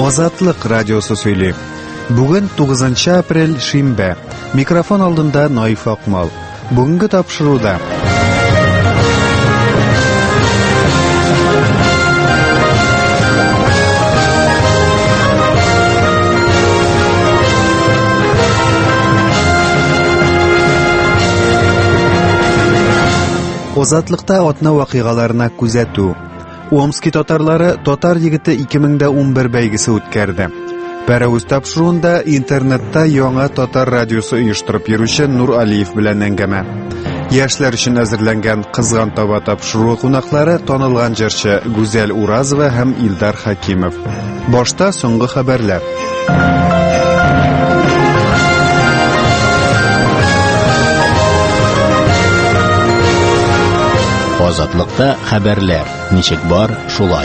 Азатлык радиосы сөйли. Бүген 9 апрель шимбә. Микрофон алдында Наиф Акмал. Бүгенге тапшыруда Азатлыкта атна вакыйгаларына күзәтү. Омский татарлары татар егете 2011 бәйгесе үткәрде. Пәрәүз тапшыруында интернетта яңа татар радиосы оештырып йөрүче Нур Алиев белән әңгәмә. Яшьләр өчен әзерләнгән кызган таба тапшыру кунаклары танылган җырчы Гүзәл Уразова һәм Илдар Хакимов. Башта соңгы хәбәрләр. Азатлыкта хәбәрләр. Ничек бар, шулай.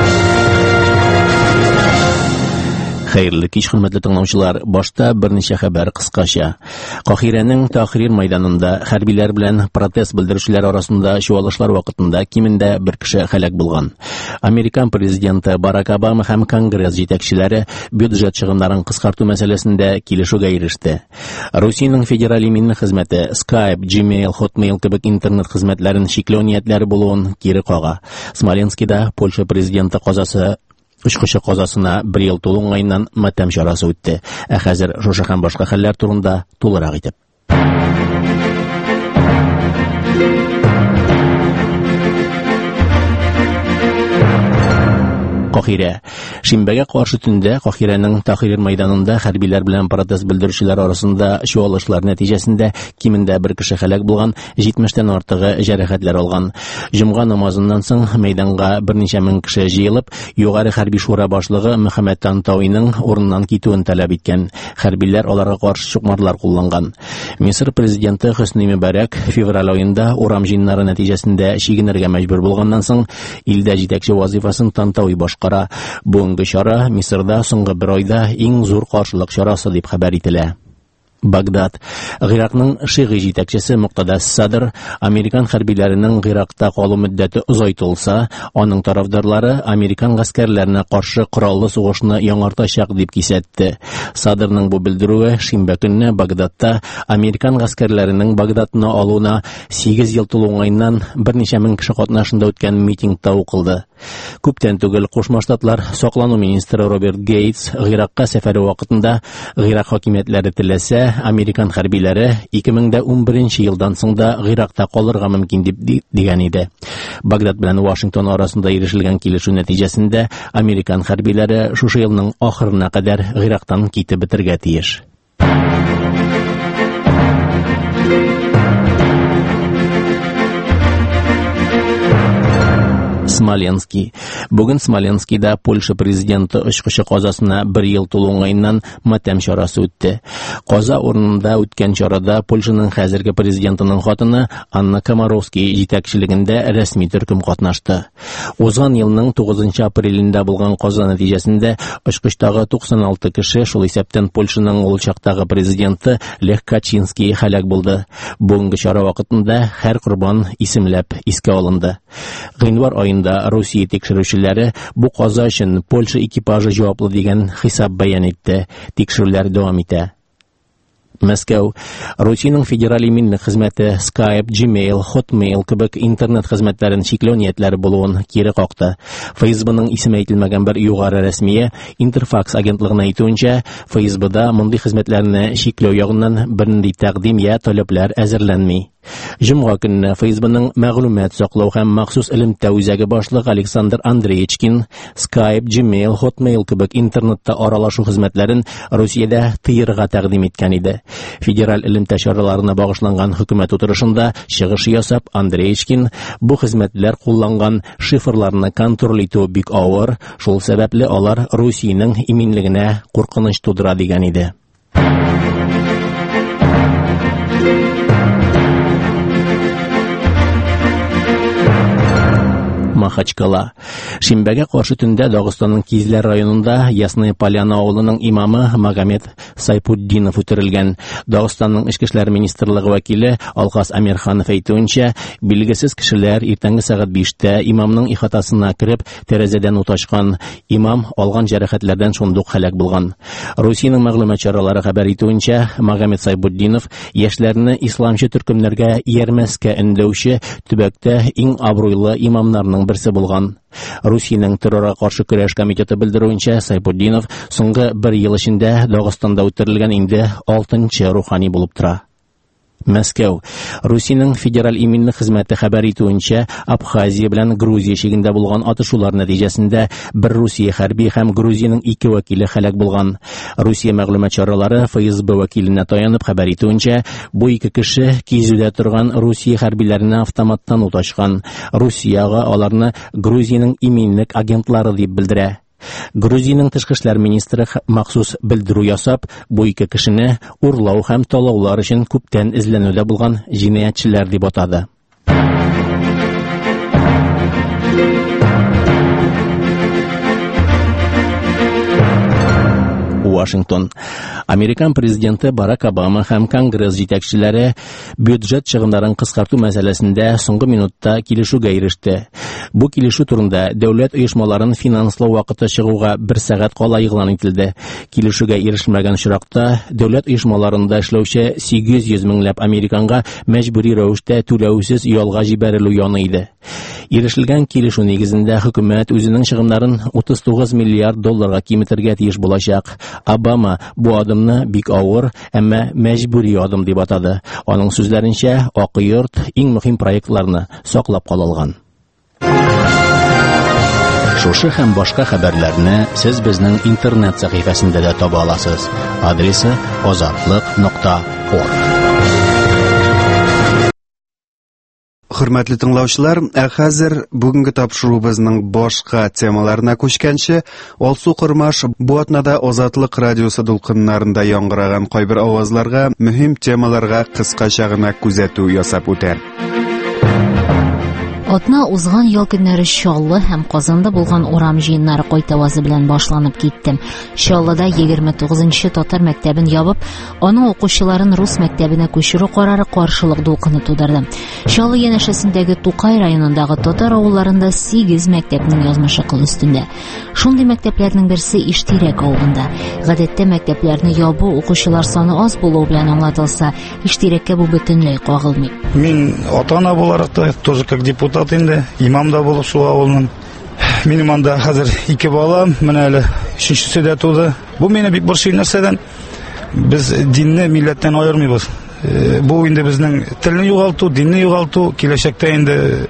Хәерле кич, хөрмәтле тыңлаучылар. Башта берничә хәбәр кыскача. Кахирәнең Тахрир мәйданында хәрбиләр белән протест белдерүчеләр арасында чуалышлар вакытында кимендә бер кеше һәлак булган. Американ президенты Барак Обама һәм Конгресс җитәкчеләре бюджет чыгымнарын кыскарту мәсьәләсендә килешүгә иреште. Русиянең федераль иминлек хезмәте Skype, Gmail, Hotmail кебек интернет хезмәтләрен чикләү ниятләре булуын кире кага. Смоленскида Польша президенты казасы Учкычы казасына 1 ел тулуңайнан матәм чарасы үтте. Ә хәзер шушы һәм башка хәлләр турында тулырак итеп. Кахирә. Шимбәгә каршы төндә Кахирәнең Тахрир мәйданында хәрбиләр белән протест белдерүчеләр арасында чуалышлар нәтиҗәсендә кимендә бер кеше һәлак булган, 70тән артыгы җәрәхәтләр алган. Җомга намазыннан соң мәйданга берничә мең кеше җыелып, югары хәрби шура башлыгы Мөхәммәд Тантауиның урыннан китүен таләп иткән. Хәрбиләр аларга каршы чукмарлар кулланган. Мисыр президенты Хөсни Мөбарәк февраль аенда урам җыеннары нәтиҗәсендә чигенергә мәҗбүр булганнан соң илдә җитәкче вазифасын Тантауи башкара. Бүгенге чара Мисырда соңгы 1 айда иң зур каршылык чарасы дип хәбәр ителә. Багдад. Гыйракның шигъи җитәкчесе Муктада Садр Американ хәрбиләренең Гыйракта калу мөддәте озайтылса, аның тарафдарлары Американ гаскәрләренә каршы кораллы сугышны яңартачак дип кисәтте. Садрның бу белдерүе шимбә көнне Багдадта Американ гаскәрләренең Багдадны алуына 8 ел тулуңайнан берничә мең кеше катнашында үткән митингта укылды. Күптән түгел Кушма Штатлар саклану министры Роберт Гейтс Гыйракка сәфәре вакытында Гыйрак хакимиятләре теләсә Американ хәрбиләре 2011 елдан соң да Гыйракта калырга мөмкин дип дигән иде. Багдад белән Вашингтон арасында ирешелгән килешү нәтиҗәсендә Американ хәрбиләре шушы елның ахырына кадәр Гыйрактан китеп бетергә тиеш. Смоленский. Бүген Смоленскийда Польша президенты очкычы казасына 1 ел тулуңайнан матәм чарасы үтте. Каза урынында үткән чарада Польшаның хәзерге президентының хатыны Анна Комаровский җитәкчелегендә рәсми төркем катнашты. Узган елның 9 апрелендә булган каза нәтиҗәсендә очкычтагы 96 кеше, шул исәптән Польшаның ул чактагы президенты Лех Качинский һәлак булды. Бүгенге чара вакытында һәр курбан исемләп искә алынды. Гыйнвар ayında Rusия тикшерүчеләре бу каза өчен Польша экипажы җаваплы дигән хисап бәян итте. Тикшерүләр дәвам итә. Мәскәү. Русиянең федераль иминлек хезмәте Skype, Gmail, Hotmail кебек интернет хезмәтләрен чикләү ниятләре булуын кире какты. ФСБның исеме әйтелмәгән бер югары рәсмие Интерфакс агентлыгына әйтүенчә, ФСБда мондый хезмәтләрне чикләү ягыннан бернинди тәкъдим я таләпләр әзерләнми. Җомга көнне ФСБның мәгълүмат саклау һәм махсус элемтә үзәге башлыгы Александр Андреевичкин Skype, Gmail, Hotmail кебек интернетта аралашу хезмәтләрен Русиядә тыерга тәкъдим иткән иде. Федераль элемтә чараларына багышланган хөкүмәт утырышында чыгыш ясап Андреевичкин бу хезмәтләр кулланган шифрларны контроль итү бик авыр, шул сәбәпле алар Русиянең иминлегенә куркыныч тудыра дигән иде. Махачкала. Шимбәгә каршы төндә Дагыстанның Кизләр районында Ясная Поляна авылының имамы Магомед Сайпуддинов үтерелгән. Дагыстанның Эчке эшләр министрлыгы вәкиле Алкас Амирханов әйтүенчә, билгесез кешеләр иртәнге сәгать 5-тә имамның ихатасына кереп, тәрәзәдән ут ачкан. Имам алган җәрәхәтләрдән шундук һәлак булган. Русиянең мәгълүмат чаралары хәбәр итүенчә, Магомед Сайпуддинов яшьләрне исламчы төркемнәргә иярмәскә өндәүче төбәктә иң абруйлы имамнарның берсе булган. Русиянең террорга каршы көрәш комитеты белдерүенчә, Сайпуддинов соңгы 1 ел эчендә Дагыстанда үтерелгән инде 6нчы рухани булып тора. Мәскәү. Русиянең федераль иминлек хезмәте хәбәр итүенчә, Абхазия белән Грузия шигендә булган атышулар нәтиҗәсендә бер Русия хәрби һәм Грузиянең 2 вәкиле һәлак булган. Русия мәгълүмат чаралары ФСБ вәкиленә таянып хәбәр итүенчә, бу 2 кеше кизүдә торган Русия хәрбиләренә автоматтан ут ачкан. Русияга аларны Грузиянең иминлек агентлары дип белдерә. Грузиянең тышкы эшләр министры махсус белдерү ясап, бу 2 кешене урлау һәм талаулар өчен күптән эзләнүдә булган җинаятьчеләр дип атады. Вашингтон. Американ президенты Барак Обама һәм Конгресс җитәкчеләре бюджет чыгымнарын кыскарту мәсьәләсендә соңгы минутта килешүгә иреште. Бу килешү турында дәүләт оешмаларын финанслау вакыты чыгуга 1 сәгать кала игълан ителде. Килешүгә ирешелмәгән чиракта дәүләт оешмаларында эшләүче 800 меңләп американга мәҗбүри рәвештә түләүсез ялга җибәрелү яны иде. Ирешелгән килешү нигезендә хөкүмәт үзенең чыгымнарын 39 миллиард долларга киметергә тиеш булачак. Обама бу адымны бик авыр, әмма мәҗбүри адым дип атады. Аның сүзләренчә, Ак йорт иң мөһим проектларны саклап калган. Шушы һәм башка хәбәрләрне сез безнең интернет сәхифәсендә дә таба аласыз. Адресы ozatliq.org. Хөрмәтле тыңлаучылар, хәзер бүгенге тапшырубызның башка темаларына күчкәнче, Алсу Кырмаш бу атнада Азатлык радиосы дулкыннарында яңгыраган кайбер авазларга, мөһим темаларга кыскача гына күзәтү ясап үтә. Атна узган ел көннәре Чаллы һәм Казанда булган урам җыеннары кайтавазы белән башланып китте. Чаллыда 29нчы татар мәктәбен ябып, аның укучыларын рус мәктәбенә күчерү карары каршылык дулкыны тудырды. Чаллы янәшәсендәге Тукай районындагы татар авылларында 8 мәктәпнең язмышы кыл өстендә. Шундый мәктәпләрнең берсе Иштирәк авылында. Гадәттә мәктәпләрне ябу укучылар саны аз булу белән аңлатылса, Иштирәккә бу бөтенләй кагылмый. Мин ата-ана буларак та тоже как депутат инде, имам да булып шул авылның. Минем анда хәзер 2 балам, менә әле 3нчесе дә туды. Бу мине бик борчый нәрсәдән? Без динне милләттән аермыйбыз. Бу инде безнең телне югалту, динне югалту, киләчәктә инде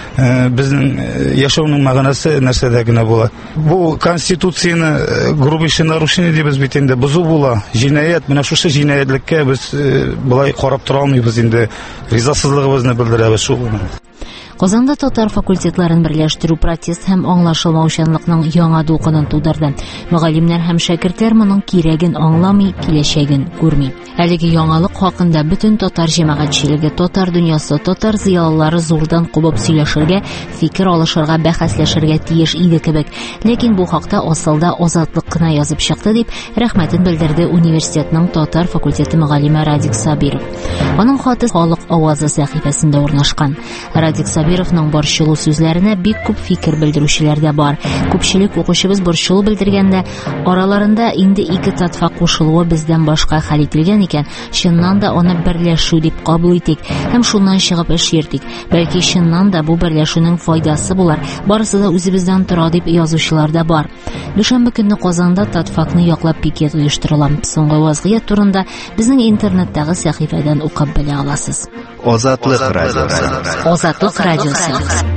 безнең яшәүнең мәгънәсе нәрсәдә генә була. Бу конституцияне грубейше нарушение дибез бит инде, бузу була. Җинаят, менә шушы җинаятлеккә без булай карап тора алмыйбыз инде. Ризасызлыгыбызны белдерәбез шул. Казанда татар факультетларын берләштерү протест һәм аңлашылмаучанлыкның яңа дулкынын тудырды. Мөгаллимнәр һәм шәкертләр моның кирәген аңламый, киләчәген күрми. Әлеге яңалык хакында бөтен татар җәмәгатьчелеге, татар дөньясы, татар зыялылары зурдан кубып сөйләшергә, фикер алышырга, бәхәсләшергә тиеш иде кебек. Ләкин бу хакта асылда Азатлык кына язып чыкты дип рәхмәтен белдерде университетның татар факультеты мөгаллиме Радик Сабиров. Аның хаты Халык авазы сәхифәсендә урнашкан. Радик Сабировның борчылу сүзләренә бик күп фикер белдерүчеләр дә бар. Күпчелек укучыбыз борчылу белдергәндә, араларында инде 2 татфа кушылуы бездән башка хәл ителгән икән, чыннан да аны берләшү дип кабул итик һәм шуннан чыгып эш йөртик. Бәлки чыннан да бу берләшүнең файдасы булар. Барысы да үзебездән тора дип язучылар да бар. Дүшәмбе көнне Казанда татфакны яклап пикет оештырыла. Соңгы вазгыять турында безнең интернеттагы сәхифәдән укып белә аласыз. Азатлык радиосы. Азатлык радиосы.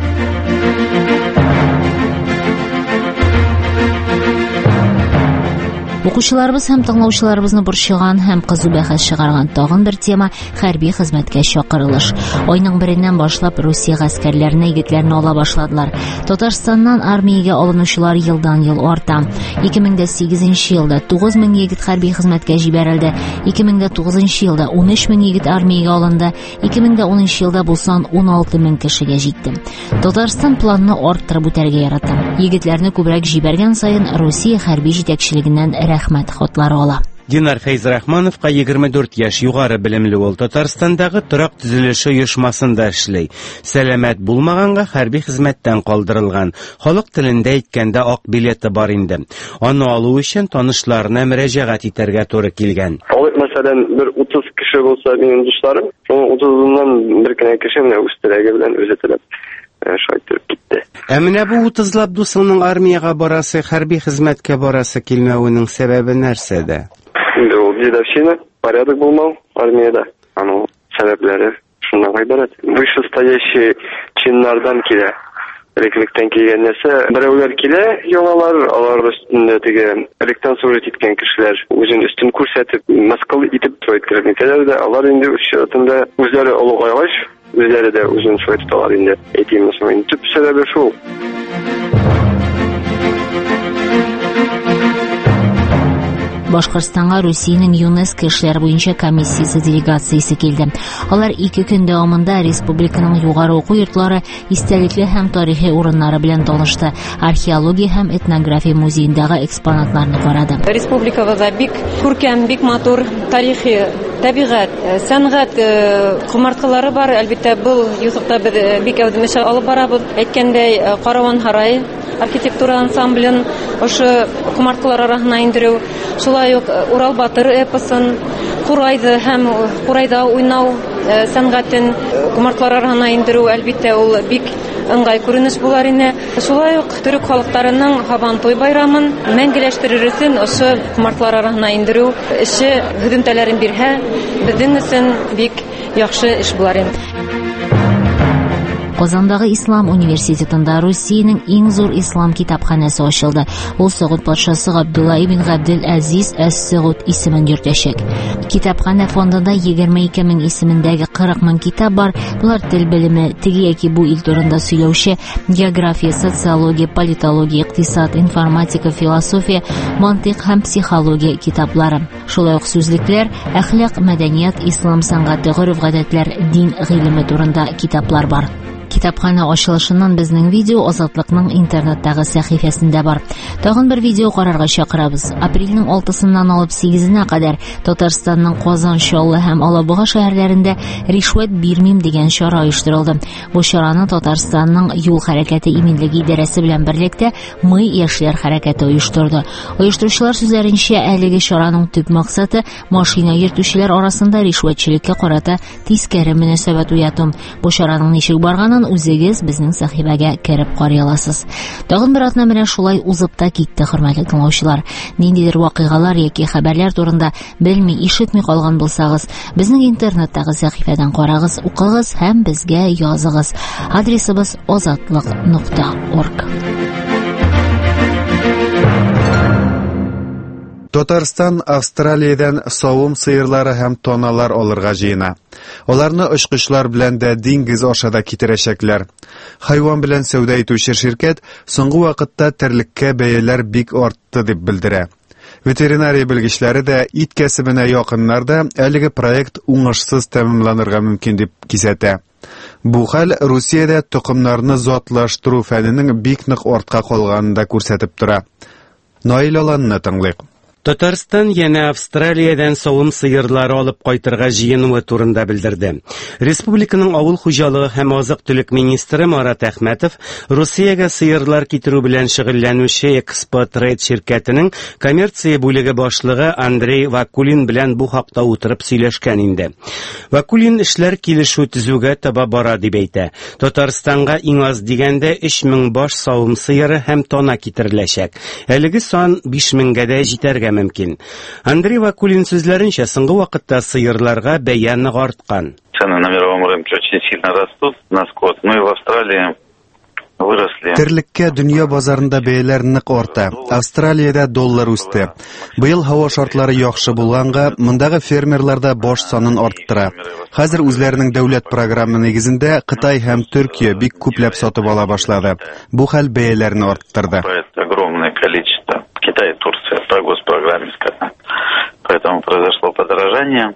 Укучыларыбыз һәм тыңлаучыларыбызны борчыган һәм кызу бәхәс чыгарган тагын бер тема хәрби хезмәткә чакырылыш. Айның 1-ннән башлап Русия гаскәрләренә егетләрне ала башладылар. Татарстаннан армиягә алынучылар елдан-ел арта. 2008 елда 9000 егет хәрби хезмәткә җибәрелде. 2009 елда 13000 егет армиягә алынды. 2010 елда бу сан 16000 кешегә җитте. Татарстан планны арттырып үтәргә ярата. Егетләрне күбрәк җибәргән саен Россия хәрби җитәкчелегеннән рәхмәт хатлары ала. Динар Фәйзрахмановка 24 яшь югары белемле ул Татарстандагы торак төзелеше оешмасында эшли. Сәламәт булмаганга хәрби хезмәттән калдырылган. Халык телендә әйткәндә ак билеты бар инде. Аны алу өчен танышларына мөрәҗәгать итәргә туры килгән. Мәсәлән, бер 30 кеше булса минем дусларым, шуның 30-нан бер генә кеше менә үстерәге белән үзәтелеп шайтырып китте. Ә менә бу 30-лап дусыңның армиягә барасы, хәрби хезмәткә барасы килмәвенең сәбәбе нәрсәдә? Ул дедовщина, порядок булмау армияда. Аның сәбәпләре шуннан гыйбарәт. Вышестоящие чиннардан килә. Рекликтән килгән нәрсә, берәүләр килә, яңалар, алар өстендә теге электән сурет иткән кешеләр үзен өстен күрсәтеп, маскал итеп троиткалар итәләр дә, алар инде шартында үзләре олыгайгач, үзләре дә үзен шулай тоталар инде. Әйтимез, төп сәбәбе шул. Башкортстанга Русиянең ЮНЕСКО эшләр буенча комиссиясе делегациясе килде. Алар 2 көн дәвамында республиканың югары уку йортлары, истәлекле һәм тарихи урыннары белән танышты. Археология һәм этнография музеендагы экспонатларны карады. Республикабызда бик күркәм, бик матур тарихи, табигать, сәнгать кумарткалары бар. Әлбәттә, бу юсыкта без бик әүдемеш алып барабыз. Әйткәндәй, Караван Һарай архитектура ансамблен ошо кумарткалар арасына индерү, шулай ук Урал Батыр эпосын, Курайды һәм Курайда уйнау сәнгатен кумарткалар арасына индерү, әлбәттә, ул бик ыңгай күренеш булар иде. Шулай ук төрек халыкларының Һабантуй байрамын мәңгеләштерер өчен ошо кумарткалар арасына индерү эше һөдемтәләрен бирһә, безнең өчен бик яхшы эш булар иде. Казандагы Ислам университетында Россиянең иң зур ислам китапханәсе ачылды. Ул Сауд патшасы Габдулла ибн Габдел-Азиз әс-Сауд исемен йөртәчәк. Китапханә фондында 22 мең исемендәге 40 мең китап бар. Булар тел белеме, теге яки бу ил турында сөйләүче, география, социология, политология, икътисад, информатика, философия, мантык һәм психология китаплары. Шулай ук сүзлекләр, әхлак, мәдәният, ислам сәнгате, гореф-гадәтләр, дин гыйлеме турында китаплар бар. Китапхана ачылышыннан безнең видео Азатлыкның интернеттагы сәхифәсендә бар. Тагын бер видео карарга чакырабыз. Апрельнең 6-сыннан алып 8-нә кадәр Татарстанның Казан, Чаллы һәм Алабуга шәһәрләрендә ришвәт бирмим дигән чара оештырылды. Бу чараны Татарстанның юл хәрәкәте иминлеге идарәсе белән берлектә Мы яшьләр хәрәкәте оештырды. Оештыручылар сүзләренчә, әлеге чараның төп максаты машина йөртүчеләр арасында ришвәтчелеккә карата тискәре мөнәсәбәт уяту. Бу чараның ничек барганын үзегез безнең сәхифәгә кереп карый аласыз. Тагын бер атна менә шулай узып та китте, хөрмәтле тыңлаучылар. Ниндидер вакыйгалар яки хәбәрләр турында белми, ишетми калган булсагыз, безнең интернеттагы сәхифәдән карагыз, укыгыз һәм безгә языгыз. Адресыбыз ozatlik.org. Татарстан Австралиядән савым сыерлары һәм тоналар алырга җыена. Аларны очкычлар белән дә диңгез аша да китерәчәкләр. Хайван белән сәүдә итүче ширкәт соңгы вакытта терлеккә бәяләр бик артты дип белдерә. Ветеринария белгечләре дә ит кәсебенә якыннарда әлеге проект уңышсыз тәмамланырга мөмкин дип кисәтә. Бу хәл Русиядә тукымнарны затлаштыру фәненең бик нык артка калганын да күрсәтеп тора. Наил Аланны тыңлыйк. Татарстан яна Австралиядән савым сыерлары алып кайтырга җыенуы турында белдерде. Республиканың авыл хуҗалыгы һәм азык-төлек министры Марат Әхмәтов Россиягә сыерлар китерү белән шөгыльләнүче Экспотрейд ширкәтенең коммерция бүлеге башлыгы Андрей Вакулин белән бу хакта утырып сөйләшкән инде. Вакулин эшләр килешү төзүгә таба бара дип әйтә. Татарстанга иң аз дигәндә 3000 баш савым сыеры һәм тона китереләчәк. Әлеге сан 5000гә дә җитәргә мөмкин. Андрей Вакулин сүзләренчә, соңгы вакытта сыерларга бәя нык арткан. Цены на мировом рынке очень сильно растут на скот, но и в Австралии выросли. Терлеккә дөнья базарында бәяләр нык арта. Австралиядә доллар үсте. Быел һава шартлары яхшы булганга, мондагы фермерларда баш санын арттыра. Хәзер үзләренең дәүләт программы нигезендә Кытай һәм Төркия бик күпләп сатып ала башлады. Бу хәл бәяләрне арттырды. Огромное количество. Китай и Турция по госпрограмме сказано. Поэтому произошло подорожание.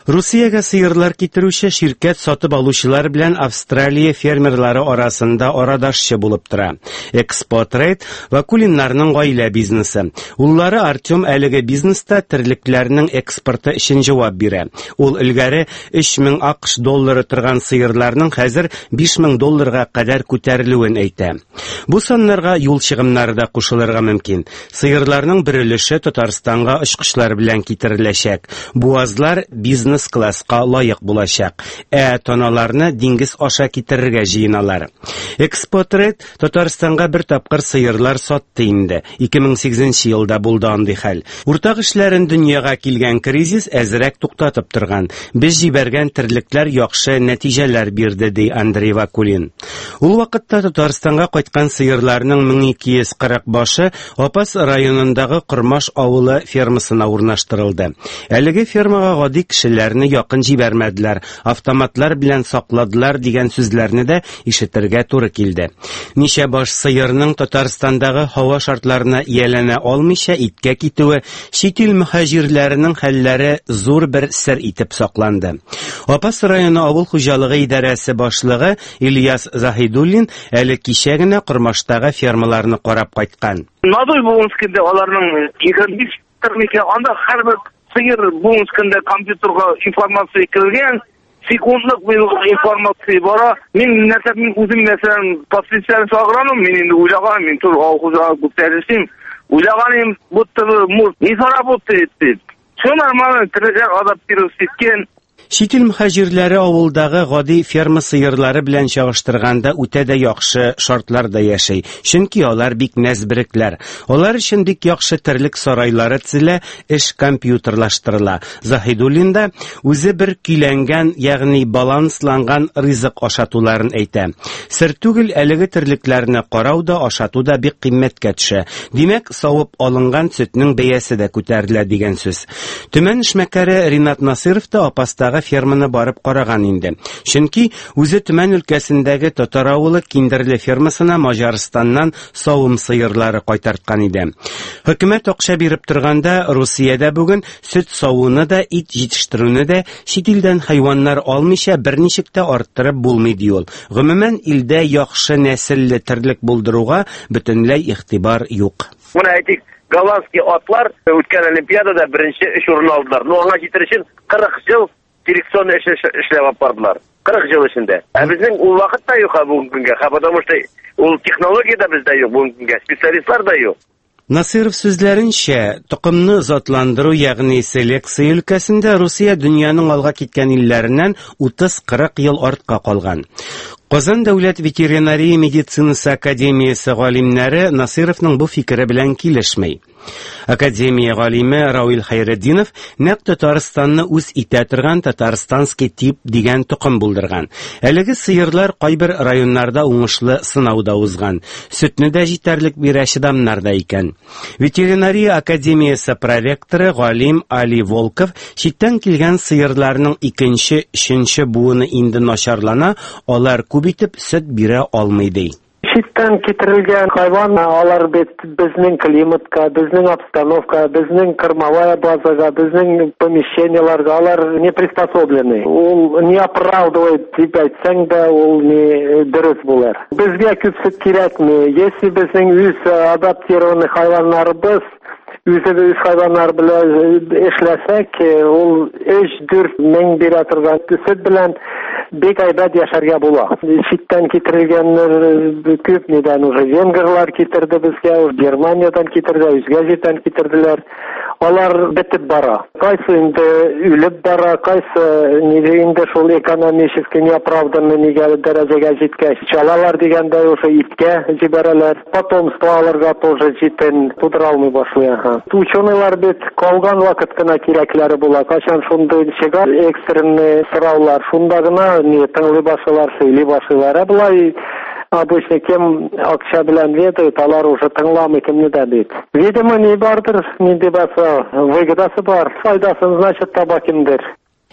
Россиягә сыерлар китерүче şirket сатып алучылар белән Австралия фермерлары арасында арадашчы булып тора. Экспортрейд Вакулиннарның гаилә бизнесы. Уллары Артем әлеге бизнеста терлекләрнең экспорты өчен җавап бирә. Ул илгәре 3000 АКШ доллары торган сыерларның хәзер 5000 долларга кадәр күтәрелүен әйтә. Бу саннарга юл чыгымнары да кушылырга мөмкин. Сыерларның бер өлеше Татарстанга очкычлар белән китереләчәк. Буазлар бизнес-класска лаек булачак. Тоналарны диңгез аша китерергә җыеналар. Экспортрейд Татарстанга бер тапкыр сыерлар сатты инде. 2008 елда булды андый хәл. Уртак эшләрен дөньяга килгән кризис әзрәк туктатып торган. Без җибәргән терлекләр яхшы нәтиҗәләр бирде, ди Андрей Вакулин. Ул вакытта Татарстанга кайткан сыерларның 1240 башы Апас районындагы Кормаш авылы фермасына урнаштырылды. Әлеге фермага гади кешеләрне якын җибәрмәделәр, автоматлар белән сакладылар дигән сүзләрне дә ишетергә туры килде. Ничә баш сыерның Татарстандагы һава шартларына ияләнә алмыйча иткә китүе чит ил мөхаҗирләренең хәлләре зур бер сер итеп сакланды. Апас районы авыл хуҗалыгы идарәсе башлыгы Ильяс Захидуллин әле кичә генә Кормаштагы фермаларны карап кайткан. Надой булынскында аларның 25 термикә анда һәрбер сыер булынскында компьютерга информация кергән. Секундлык информация бара. Мин үзем мәсәлән пассивен саграным, мин инде уйлаган, мин тур авызга күтәрсем, уйлаганым бу төр не заработает. Все нормально, трегер адаптировать иткән. Чит ил мөхаҗирләре авылдагы гади ферма сыерлары белән чагыштырганда үтә дә яхшы шартларда яши. Чөнки алар бик нәзберекләр. Алар өчен бик яхшы терлек сарайлары төзелә, эш компьютерлаштырыла. Захидуллин да үзе бер көйләнгән, ягъни балансланган ризык ашатуларын әйтә. Сер түгел, әлеге терлекләрне карау да, ашату да бик кыйммәткә төшә. Димәк, савып алынган сөтнең бәясе дә күтәрелә дигән сүз. Төмән эшмәкәре Ринат Насиров та Апастагы ферманы барып караган инде. Чөнки үзе Төмән өлкәсендәге Татар авылы киндерле фермасына Маҗарстаннан савым сыерлары кайтарткан иде. Хөкүмәт акча биреп торганда, Россиядә бүген сөт савуны да, ит җитештерүне дә чит илдән хайваннар алмыйча берничек тә арттырып булмый ди ул. Гомумән, илдә яхшы нәселле терлек булдыруга бөтенләй игътибар юк. Моны әйтик, голландский атлар үткән Олимпиадада беренче 3 урын алдылар. Ну, аңа җитер өчен 40 ел дирекцион эшләп бардылар. 40 ел эчендә. Безнең ул вакытта юк бүгенге көнгә. Потому что ул технология да бездә юк бүгенге көнгә, специалистлар да юк. Насиров сүзләренчә, тукымны затландыру, ягъни селекция өлкәсендә Россия дөньяның алга киткән илләреннән 30-40 ел артка калган. Казан дәүләт ветеринария медицинасы академиясе галимнәре Насировның бу фикере белән килешмәй. Академия галиме Рауил Хайретдинов нәкъ Татарстанны үз итә торган татарстанский тип дигән тукым булдырган. Әлеге сыерлар кайбер районнарда уңышлы сынауда узган. Сөтне дә җитәрлек бирә, чыдамнар да икән. Ветеринария академиясе проректоры галим Али Волков читтән килгән сыерларның 2-нче, 3-нче буыны инде начарлана, алар күп итеп сөт бирә алмый ди. Читтән китерелгән хайван, алар безнең климатка, безнең обстановка, безнең кормовая базага, безнең помещенияларга, алар не приспособлены. Ул не оправдывает дип әйтсәң дә, ул не дөрес булыр. Безгә күп сөт кирәкми. Если безнең үз адаптированный хайваннарыбыз үзебез хайваннар белән эшләсәк, ул 3-4 мең бирә торган сөт белән бик әйбәт яшәргә була. Читтән китерелгәннәр күп, недән уже венгрлар китерде безгә, Германиядан китерде, үзгә җирдән китерделәр. Алар бетеп бара. Кайсы инде үлеп бара, кайсы инде шул экономически неоправданный дәрәҗәгә җиткәч, чалалар дигәндә уже иткә җибәрәләр. Потомство аларга тоже җитен тудыра алмый башлый. Ученыйлар бит калган вакыт кына кирәкләре була. Качан шундый чыгар экстренный сораулар, шунда гына не тыңлый башлар, сөйли башлар. Булай обычно кем акча белән ведает, алар уже тыңламый кемнедә бит. Видимо, не бардыр, нинди баса, выгодасы бар, файдасын значит таба кимдер.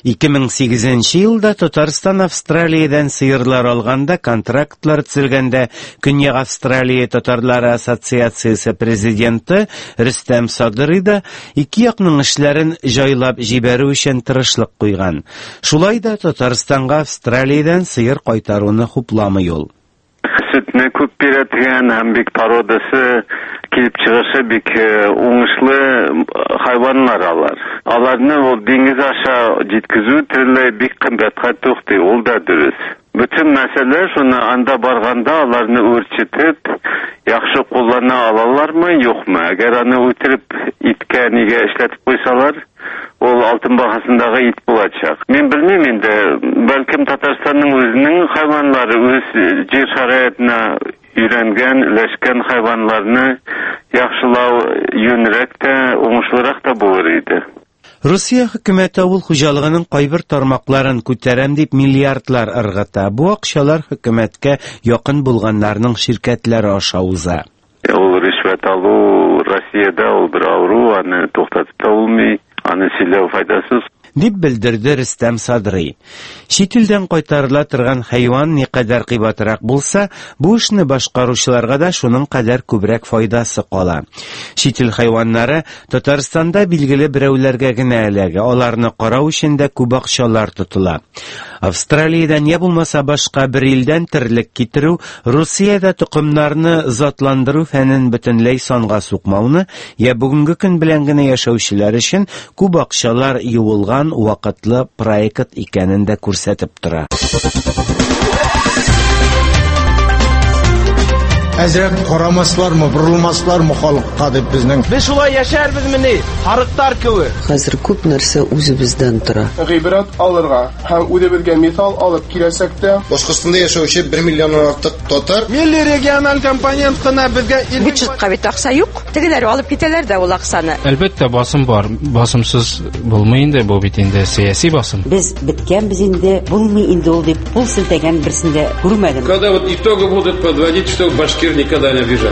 2008 елда Татарстан Австралиядән сыерлар алганда, контрактлар төзелгәндә, Көньяк Австралия татарлары ассоциациясе президенты Рөстәм Садырый да ике якның эшләрен җайлап җибәрү өчен тырышлык куйган. Шулай да Татарстанга Австралиядән сыер кайтаруны хупламый ул. Sütünü күп бирәтгән һәм бик пародасы килеп чыгышы бик уңышлы хайваннар алар. Аларны ул диңгез аша җиткезү төрле бик кыйммәткә тукты, ул да дөрес. Bütün мәсьәлә шуны анда барганда аларны үрчетеп, яхшы куллана алалармы, юкмы? Әгәр аны үтереп иткә нигә эшләтеп куйсалар, ул алтын баһасындагы ит булачак. Мин белмим инде, бәлкем Татарстанның үзенең хайваннары үз җир шараятына өйрәнгән, ләшкән хайваннарны яхшылау юнрәк тә, уңышлырак та булыр иде. Русия хөкүмәте авыл хуҗалыгының кайбер тармакларын күтәрәм дип миллиардлар ыргыта. Бу акчалар хөкүмәткә якын булганнарның ширкәтләре аша уза. Ул ришвәт алу Россиядә ул бер авыру, аны туктатып та булмый, аны сөйләү файдасыз. Дип белдерде Рөстәм Садырый. Чит илдән кайтарыла торган хайван никадәр кыйбатрак булса, бу эшне башкаручыларга да шуның кадәр күбрәк файдасы кала. Чит ил хайваннары Татарстанда билгеле берәүләргә генә эләгә, аларны карау өчен дә күп акчалар тотыла. Австралиядән я булмаса башка бер илдән терлек китерү, Русиядә тукымнарны затландыру фәнен бөтенләй санга сукмауны, я бүгенге көн белән генә яшәүчеләр өчен күп акчалар юылган вакытлы проект икәнен дә күрсәтеп тора. Әзрәк карамаслармы, бурылмаслармы халыкка дип безнең. Без шулай яшәрбезмени? Харыктар кебек. Хәзер күп нәрсә үзебездән тора. Гыйбрат алырга һәм үзебезгә мисал алып киләсәк тә, Башкортстанда яшәүче 1 миллионнан артык татар милли региональ компонент кына безгә бюджетка бит акча юк. Тегеләр алып китәләр дә ул акчаны. Әлбәттә басым бар. Басымсыз булмый инде, бу бит инде сиясәт басым. Без биткәнбез инде, булмый инде ул дип пул селтәгән берсендә күрмәдем. Когда вот итоги будут подводить, что башкир никогда не обижали.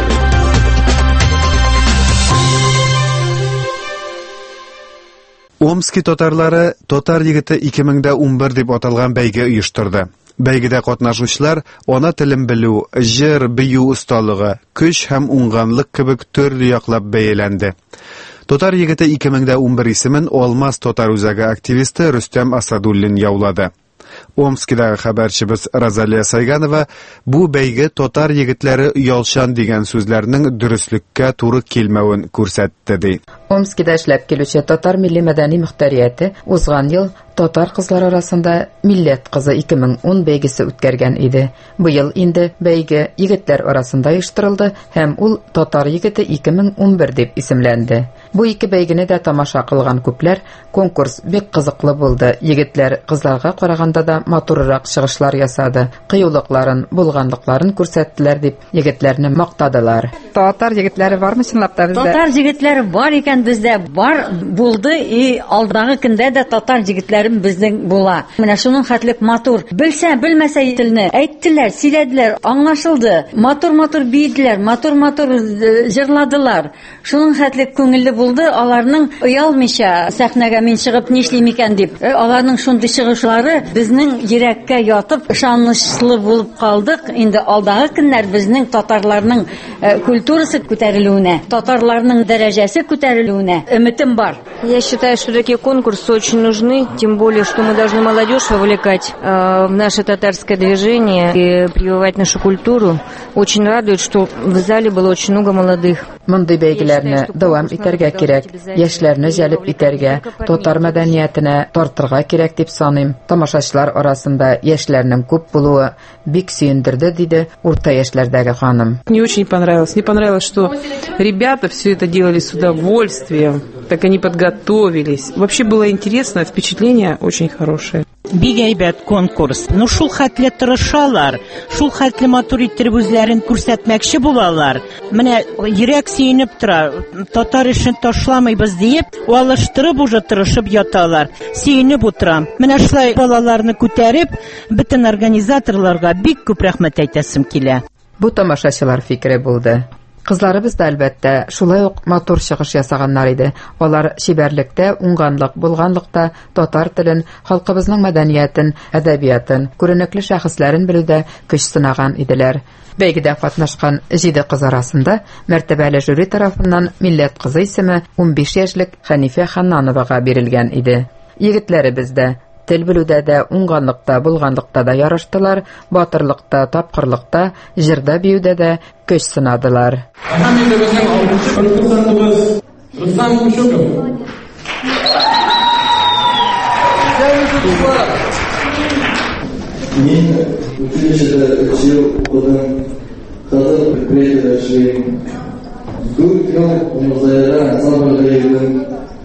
Омский татарлары Татар егете 2011 дип аталган бәйге оештырды. Бәйгедә катнашучылар ана телен белү, җыр, бию осталыгы, көч һәм уңганлык кебек төрле яклап бәяләнде. Татар егете 2011 исемен Алмаз татар үзәге активисты Рөстәм Асадуллин яулады. Омскидагы хәбәрчебез Розалия Сайганова бу бәйге татар егетләре ялчан дигән сүзләрнең дөреслеккә туры килмәвен күрсәтте ди. Омскида эшләп килүче татар милли мәдәни мөхтәрияте узган ел татар кызлары арасында Милләт кызы 2010 бәйгесе үткәргән иде. Быел инде бәйге егетләр арасында оештырылды һәм ул Татар егете 2011 дип исемләнде. Бу ике бәйгене дә тамаша кылган күпләр, конкурс бик кызыклы булды. Егетләр кызларга караганда да матуррак чыгышлар ясады. Кыюлыкларын, булганлыкларын күрсәттеләр дип егетләрне мактадылар. Татар егетләре бармы чынлап да бездә? Татар егетләре бар икән бездә, бар булды и алдагы көндә дә татар егетләрем безнең була. Менә шуның хәтлек матур. Белсә, белмәсә телне әйттеләр, сөйләделәр, аңлашылды. Матур-матур бийделәр, матур-матур җырладылар. Шуның хәтлек күңелле булды. Аларның оялмыйча сәхнәгә мин чыгып нишлим икән дип. Аларның шундый чыгышлары безнең йөрәккә ятып, ышанычлы булып калдык. Инде алдагы көннәр безнең татарларның культурасы күтәрелүенә, татарларның дәрәҗәсе күтәрелүенә өметем бар. Я считаю, что такие конкурсы очень нужны, тем более, что мы должны молодежь вовлекать в наше татарское движение и прививать нашу культуру. Очень радует, что в зале было очень много молодых. Мондый бәйгеләрне дәвам итәргә кирәк, яшьләрне җәлеп итәргә, татар мәдәниятенә тартырга кирәк дип саныйм. Тамашачылар арасында яшьләрнең күп булуы бик сөендерде, диде урта яшьләрдәге ханым. Мне очень понравилось. Мне понравилось, что ребята все это делали с удовольствием, так они подготовились. Вообще было интересно, впечатление очень хорошее. Бик әйбәт конкурс. Шул хәтле тырышалар, шул хәтле матур иттереп үзләрен күрсәтмәкче булалар. Менә йөрәк сөенеп тора, татар эшен ташламыйбыз диеп, алыштырып уже тырышып яталар. Сөенеп утырам. Менә шулай балаларны күтәреп, бөтен организаторларга бик күп рәхмәт әйтәсем килә. Бу тамашачылар фикере булды. Кызларыбыз да әлбәттә шулай ук матур чыгыш ясаганнар иде. Алар шибәрлектә, уңганлык булганлыкта татар телен, халкыбызның мәдәниятен, әдәбиятын, күренекле шәхесләрен белүдә көч сынаган иделәр. Бәйгедә катнашкан 7 кыз арасында мәртәбәле жюри тарафыннан милләт кызы исеме 15 яшьлек Хәнифә Ханнановага бирелгән иде. Егетләребез дә тел белүдә дә, уңганлыкта, булганлыкта да ярыштылар, батырлыкта, тапкырлыкта, җырда биюдә дә көч сынадылар. Мин училищеда 3 ел укыдым. Хәзер предприятиедә эшлим. 4 ел Умурзаяда ансамбльдә йөрдем.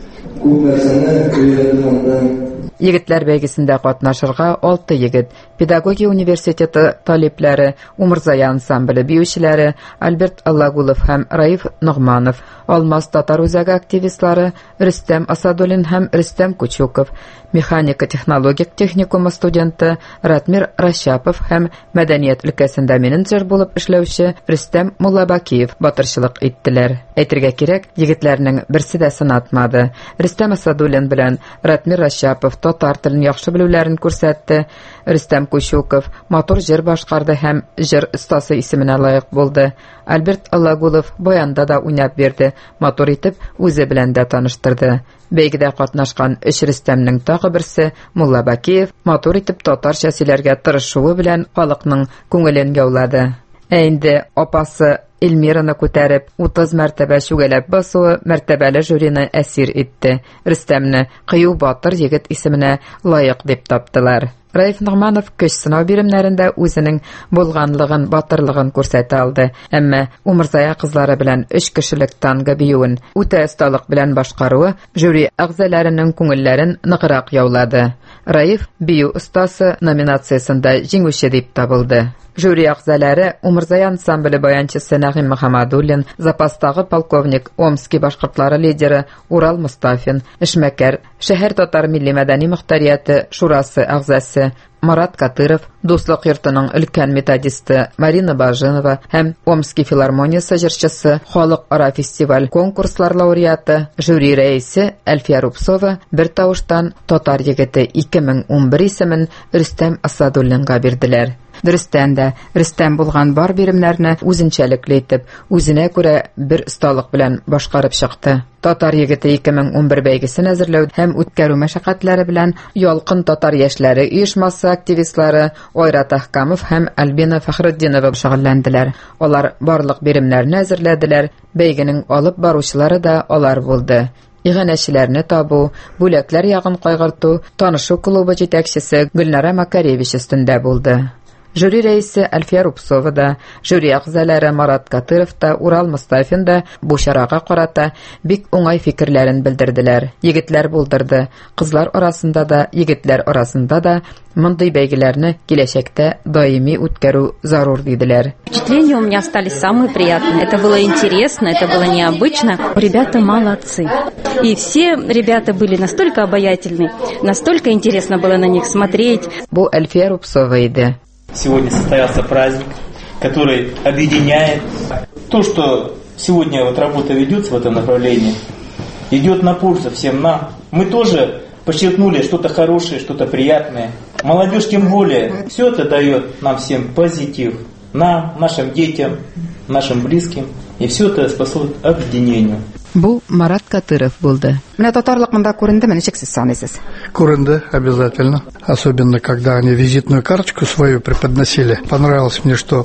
Күп нәрсәне өйрәндем анда. Егетләр бәйгесендә катнашырга 6 егет, педагогия университеты талипләре, Умурзая ансамбле биючеләре Альберт Аллагулов һәм Раиф Ногманов, Алмаз татар үзәге активистлары Рөстәм Асадуллин һәм Рөстәм Кучуков, механика-технологик техникумы студенты Ратмир Рашапов һәм мәдәният өлкәсендә менеджер булып эшләүче Рөстәм Муллабакиев батырчылык иттеләр. Әйтергә кирәк, егетләрнең берсе дә сынатмады. Рөстәм Асадуллин белән Ратмир Рашапов татар телен яхшы белүләрен күрсәтте. Рөстәм Кучуков матур җыр башкарды һәм җыр остасы исеменә лаек булды. Альберт Аллагулов баянда да уйнап бирде, матур итеп үзе белән дә таныштырды. Бәйгедә катнашкан 3 Рөстәмнең тагы берсе Муллабакиев матур итеп татарча сөйләргә тырышуы белән халыкның күңелен яулады. Инде апасы Эльмираны күтәреп 30 мәртәбә чүгәләп басуы мәртәбәле жюрины әсир итте. Рөстәмне кыю батыр егет исеменә лаек дип таптылар. Раиф Ногманов көч сынау биремнәрендә үзенең булганлыгын, батырлыгын күрсәтә алды. Әмма Умурзая кызлары белән 3 кешелек танго биюен үтә осталык белән башкаруы жюри әгъзаларының күңелләрен ныграк яулады. Раиф бию остасы номинациясында җиңүче дип табылды. Жюри әгъзалары Умурзая ансамбле баянчысы Нәгыйм Мөхәммәдуллин, запастагы полковник Омский башкортлары лидеры Урал Мустафин, эшмәкәр, шәһәр татар милли мәдәни мөхтәрияте шурасы әгъзасы Марат Катыров, Дуслык йортының өлкән методисты Марина Бажинова һәм Омский филармониясе җырчысы, халыкара фестиваль конкурслар лауреаты, жюри рәисе Әлфия Рупсова бер тавыштан татар егете 2011 исемен Рөстәм Асадуллинга бирделәр. Дөрестән дә, Рөстәм булган бар биремнәрне үзенчәлекле итеп, үзенә күрә бер осталык белән башкарып чыкты. Татар егете 2011 бәйгесен әзерләү һәм үткәрү мәшәкатьләре белән Ялкын татар яшьләре оешмасы активистлары Ойрат Ахкамов һәм Альбина Фәхретдинова шөгыльләнделәр. Алар барлык биремнәрне әзерләделәр, бәйгенең алып баручылары да алар булды. Иганәчеләрне табу, бүләкләр ягын кайгырту, танышу клубы җитәкчесе Гөлнара Макаревич өстендә булды. Жюри рәисе Әлфия Рупсова да, жюри әгъзалары Марат Катыров та, Урал Мустафин да бу чарага карата бик уңай фикерләрен белдерделәр. Егетләр булдырды. Кызлар арасында да, егетләр арасында да мондый бәйгеләрне киләчәктә даими үткәрү зарур диделәр. Впечатления у меня остались самые приятные. Это было интересно, это было необычно. Ребята молодцы. И все ребята были настолько обаятельны, настолько интересно было на них смотреть. Бу Әлфия Рупсова иде. Сегодня состоялся праздник, который объединяет. То, что сегодня работа ведется в этом направлении, идет на пользу всем нам. Мы тоже подчеркнули что-то хорошее, что-то приятное. Молодежь тем более. Все это дает нам всем позитив. Нам, нашим детям, нашим близким. И все это способствует объединению. Бу Марат Катыров булды. Менә татарлык монда күрендеме, ничек сез саныйсыз? Күренде, обязательно. Особенно, когда они визитную карточку свою преподносили. Понравилось мне, что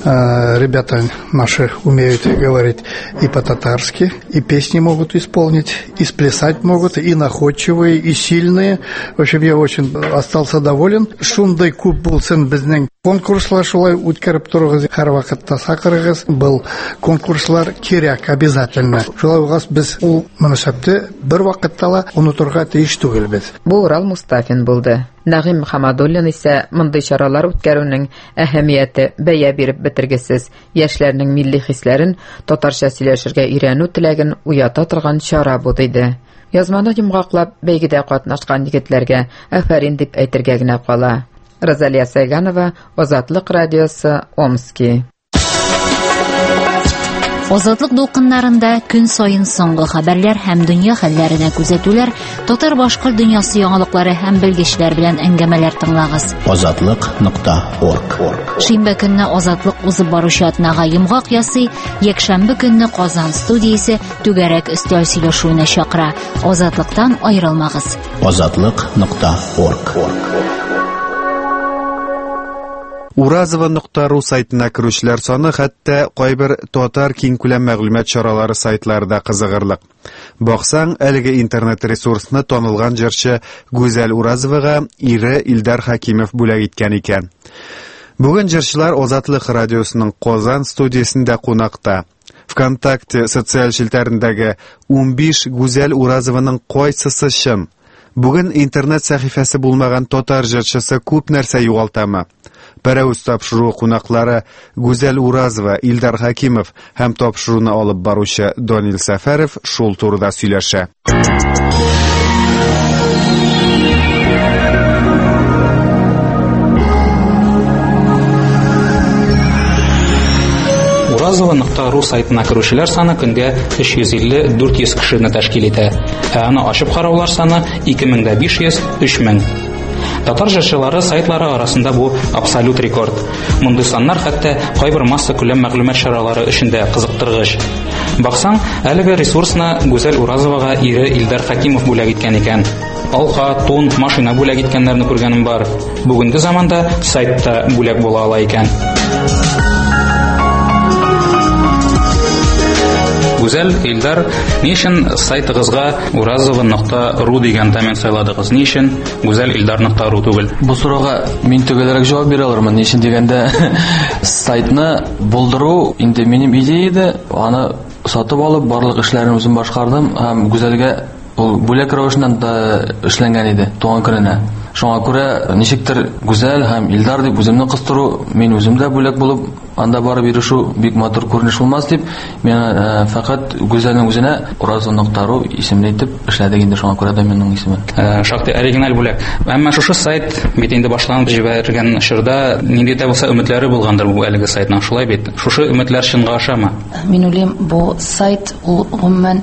ребята наши умеют говорить и по-татарски, и песни могут исполнить, и сплясать могут, и находчивые, и сильные. В общем, я очень остался доволен. Шундай күп булсын безнең конкурслар шулай үткәреп торыгыз, һәр вакытта сакырыгыз. Был конкурслар кирәк обязательно. Шулай угас без ул мөнәсәбәтте бер вакытта ла онытырга тиеш түгел без. Бу Урал Мустафин булды. Нәгыйм Мөхәммәдуллин исә мондый чаралар үткәрүнең әһәмияте бәя биреп бетергесез, яшьләрнең милли хисләрен, татарча сөйләшергә өйрәнү теләген уята торган чара бу диде. Язманы йомгаклап бәйгедә катнашкан егетләргә афәрин дип әйтергә генә кала. Розалия Сайганова, Азатлык радиосы, Омский. Азатлык дулкыннарында көн сайын соңгы хәбәрләр һәм дөнья хәлләренә күзәтүләр, татар-башкорт дөньясы яңалыклары һәм белгечләр белән әңгәмәләр тыңлагыз. Азатлык.орг. Шимбә көнне Азатлык узып баручы атнага йомгак ясый, якшәмбе көнне Казан студиясе түгәрәк өстәл сөйләшүенә чакыра. Азатлыктан аерылмагыз. Азатлык.орг. Уразова.ру сайтына керүчеләр саны хәтта кайбер татар киң күләм мәгълүмат чаралары сайтларында кызыгырлык. Баксаң, әлеге интернет ресурсны танылган җырчы Гүзәл Уразовага ире Илдар Хакимов бүләк иткән икән. Бүген җырчылар Азатлык радиосының Казан студиясендә кунакта. ВКонтакте социаль челтәрендәге 15 Гүзәл Уразованың кайсысы чын? Бүген интернет сәхифәсе булмаган татар җырчысы күп нәрсә югалтамы? Пәрәүз тапшыру кунаклары Гүзәл Уразова, Илдар Хакимов һәм тапшыруны алып баручы Донил Сәфәров шул турыда сөйләшә. Уразова.ру сайтына керүчеләр саны көндә 350-400 кешене тәшкил итә. Аны ачып караулар саны 2500-3000. Татар җырчылары сайтлары арасында бу абсолют рекорд. Мондый саннар хәтта кайбер масса күләм мәгълүмат чаралары өчендә кызыктыргыч. Баксаң, әлеге ресурсны Гүзәл Уразовага ире Илдар Хакимов бүләк иткән икән. Алка, тун, машина бүләк иткәннәрне күргәнем бар. Бүгенге заманда сайтта бүләк була ала икән. Гүзәл, Илдар, ни өчен сайтыгызга Уразова.ру дигән домен сайладыгыз? Ни өчен Гүзәл Илдар.ру түгел? Бу сорауга мин төгәлрәк җавап бирә алырмын. Ни өчен дигәндә, сайтны булдыру инде минем идея иде. Аны сатып алып, барлык эшләрне үзем башкардым һәм Гүзәлгә ул бүләк рәвешеннән да эшләнгән иде туган көненә. Шуңа күрә ничектер Гүзәл һәм Илдар дип үземне кыстыру, мин үземдә бүләк булып, анда барып ирешү бик матур күренеш булмас дип, мен фақат Гүзәлнең үзенә Уразова.ру исемле итеп эшләдек инде, шуңа күрә доменның исемен. Шактый оригиналь бүләк. Әмма шушы сайт бит инде башланып җибәргән чорда нинди дә булса өметләре булгандыр бу әлеге сайтның, шулай бит. Шушы өметләр чынга ашамы? Мин уйлыйм, бу сайт ул гомумән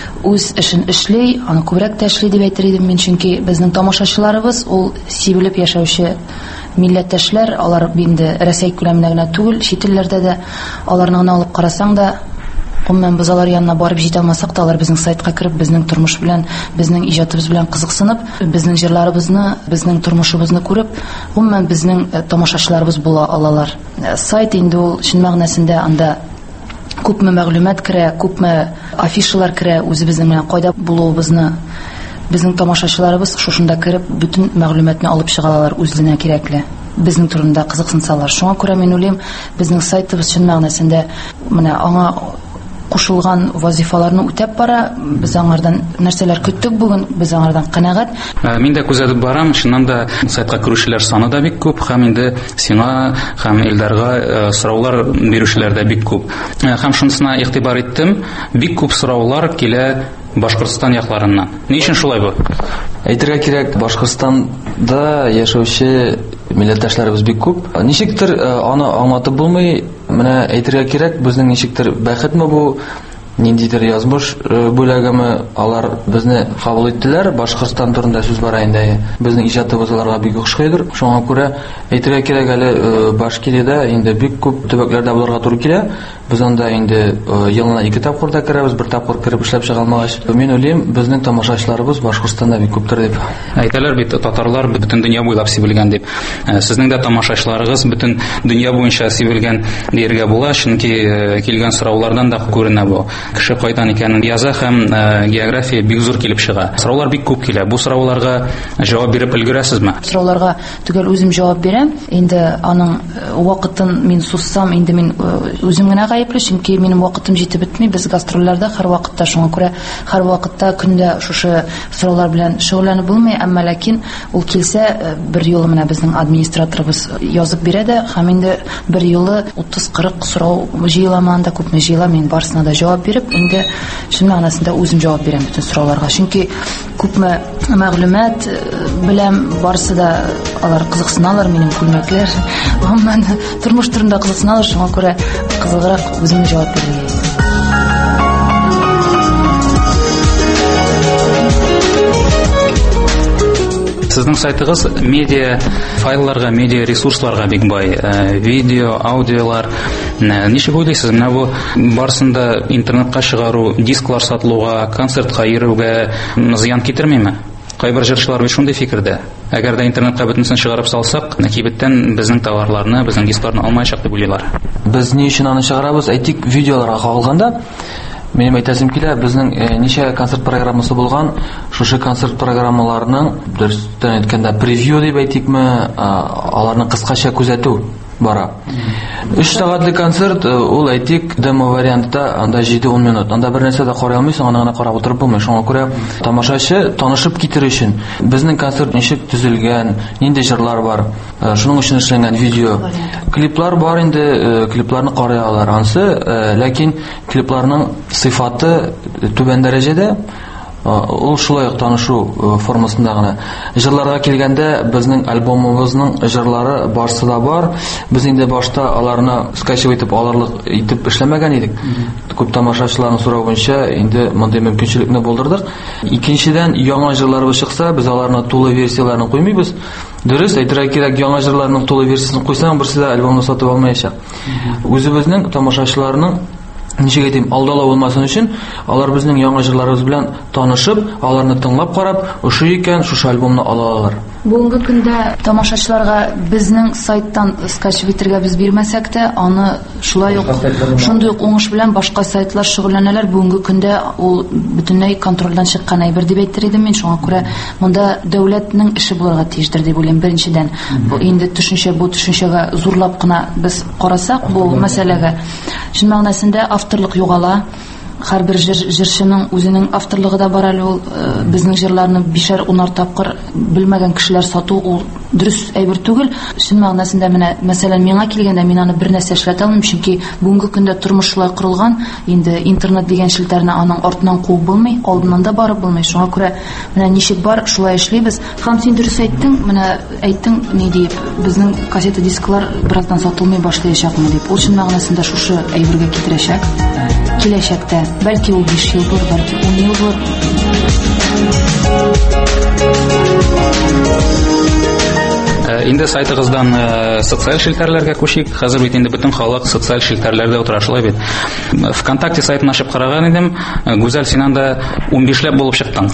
үз эшен эшли, аны күбрәк тә эшли дип әйтер идем мин, чөнки безнең тамашачыларыбыз ул сибелеп яшәүче милләттәшләр, алар инде Рәсәй күләмендә генә түгел, чит илләрдә дә аларны гына алып карасаң да, гомумән без алар янына барып җитә алмасак та, алар безнең сайтка кереп, безнең тормыш белән, безнең иҗатыбыз белән кызыксынып, безнең җырларыбызны, безнең тормышыбызны күреп, гомумән безнең тамашачыларыбыз була алалар. Сайт инде ул чын мәгънәсендә анда күпме мәгълүмат керә, күпме афишалар керә, үзебезнең белән кайда булуыбызны безнең тамашачыларыбыз шушында кереп бүтән мәгълүматны алып чыгалар үзенә кирәкле. Безнең турында кызыксынсалар. Шуңа күрә мин уйлыйм, безнең сайтыбыз чын мәгънәсендә менә аңа кушылган вазифаларны үтәп бара. Без аңардан нәрсәләр көттек бүген, без аңардан канәгать. Мин дә күзәтеп барам, чыннан да сайтка керүчеләр саны да бик күп, һәм инде сиңа һәм Илдарга сораулар бирүчеләр дә бик күп. Һәм шунысына игътибар иттем, бик күп сораулар килә Башкортстан якларыннан. Ни өчен шулай бу? Әйтергә кирәк, Башкортстанда яшәүче милләттәшләребез бик күп. Ничектер аны аңлатып булмый, менә әйтергә кирәк, безнең ничектер бәхетме бу, ниндидер язмыш бүләгеме, алар безне кабул иттеләр. Башкортстан турында сүз бара инде. Безнең иҗатыбыз аларга бик охшыйдыр. Шуңа күрә әйтергә кирәк, әле Башкириядә инде бик күп төбәкләрдә булырга туры килә. Без анда инде елына 2 тапкыр да керәбез, 1 тапкыр кереп эшләп чыга алмагач. Мин уйлыйм, безнең тамашачыларыбыз Башкортстанда бик күптер дип. Әйтәләр бит, татарлар бөтен дөнья буйлап сибелгән дип. Сезнең дә тамашачыларыгыз бөтен дөнья буенча сибелгән дияргә була, чөнки килгән сораулардан да күренә бу. Кеше кайдан икәнен яза һәм география бик зур килеп чыга. Сораулар бик күп килә. Бу сорауларга җавап биреп өлгерәсезме? Сорауларга түгел үзем җавап бирәм. Инде аның вакытын мин суссам, инде мин үзем генә гаепле, чөнки минем вакытым җитеп бетми. Без гастрольләрдә һәр вакытта, шуңа күрә һәр вакытта көндә шушы сораулар белән шөгыльләнеп булмый, әмма ләкин ул килсә бер юлы менә безнең администраторыбыз язып бирә дә, һәм инде бер юлы 30-40 сорау җыеламанда, күпме җыела, мин барысына да җавап биреп, инде шуның мәгънәсендә үзем җавап бирәм бүтән сорауларга. Чөнки күпме мәгълүмат белән барысы да алар кызыксыналар, минем күлмәкләр, гомумән тормыш турында кызыксыналар, шуңа күрә кызыграк үзем җавап бирергә. Сезнең сайтыгыз медиа файлларга, медиа ресурсларга бик бай. Видео, аудиолар. Ничек уйлыйсыз, менә бу барысында интернетка чыгару, дисклар сатылуга, концертка йөрүгә зыян китермиме? Кайбер җырчылар бит шундый фикердә. Әгәр дә интернетка бөтенсен чыгарып салсак, кибеттән безнең товарларны, безнең дискларны алмаячак дип уйлыйлар. Без ни өчен аны чыгарабыз? Әйтик, видеоларга кагылганда, минем әйтәсем килә, безнең ничә концерт программасы булган, шушы концерт программаларының дөрестән әйткәндә превью дип әйтикме, аларны кыскача күзәтү бара. 3 сәгатьлек концерт, ул әйтик демо вариантта, анда 7-10 минут. Анда бер нәрсә дә карый алмыйсың, аны гына карап утырып булмый. Шуңа күрә тамашачы танышып китер өчен безнең концерт ничек төзелгән, нинди җырлар бар, шуның өчен эшләнгән видео. Клиплар бар инде, клипларны карый алар ансы, ләкин клипларның сыйфаты түбән дәрәҗәдә. Ул шулай танышу формасында гына. Җырларга килгәндә безнең альбомыбызның җырлары барсы да бар. Без инде башта аларны скачивать итеп алырлык итеп эшләмәгән идек. Күп тамашачыларның сорау буенча инде мондый мөмкинчелекне булдырдык. Икенчедән, яңа җырларыбыз чыкса, без аларны тулы версияларын куймыйбыз. Дөрес, әйтергә кирәк, яңа җырларның тулы версиясын куйсаң, берсе дә альбомны сатып алмаячак. Үзебезнең тамашачыларның ничек әйтим, алдала булмасын өчен, алар безнең яңа җырларыбыз белән танышып, аларны тыңлап карап, ошо икән, шушы альбомны алалар. Бүгенге көндә тамашачыларга безнең сайттан скачивать итәргә без бирмәсәк тә, аны шулай ук шундый ук уңыш белән башка сайтлар шөгыльләнәләр. Бүгенге көндә ул бөтенләй контрольдән чыккан әйбер дип әйтер идем мин. Шуңа күрә монда дәүләтнең эше булырга тиештер дип уйлыйм. Беренчедән, бу инде бу төшенчәгә зурлап кына без карасак, бу мәсьәләгә чын мәгънәсендә авторлык югала. Һәрбер җырчының үзенең авторлыгы да бар әле, ул безнең җырларны 5-10 тапкыр белмәгән кешеләр сату, ул дөрес әйбер түгел. Шын мәгънәсендә менә мәсәлән миңа килгәндә мин аны бер нәрсә эшләтә алмыйм, чөнки бүгенге көндә тормыш шулай корылган, инде интернет дигән шелтәрне аның артыннан куып булмый, алдыннан да барып булмый. Шуңа күрә менә ничек бар, шулай эшлибез. Һәм син дөрес әйттең, менә әйттең, ни дип, безнең кассета дисклар бераздан сатылмый башлаячакмы дип. Ул шын мәгънәсендә шушы әйбергә китерәчәк. Киләчәктә, бәлки ул 5 ел булыр, бәлки 10 ел булыр. Инде сайтыгыздан социаль шелтәрләргә күчик. Хәзер бит инде бөтен халык социаль шелтәрләрдә утыра шулай бит. ВКонтакте сайтын ачып караган идем. Гүзәл, син анда 15ләп булып чыктың.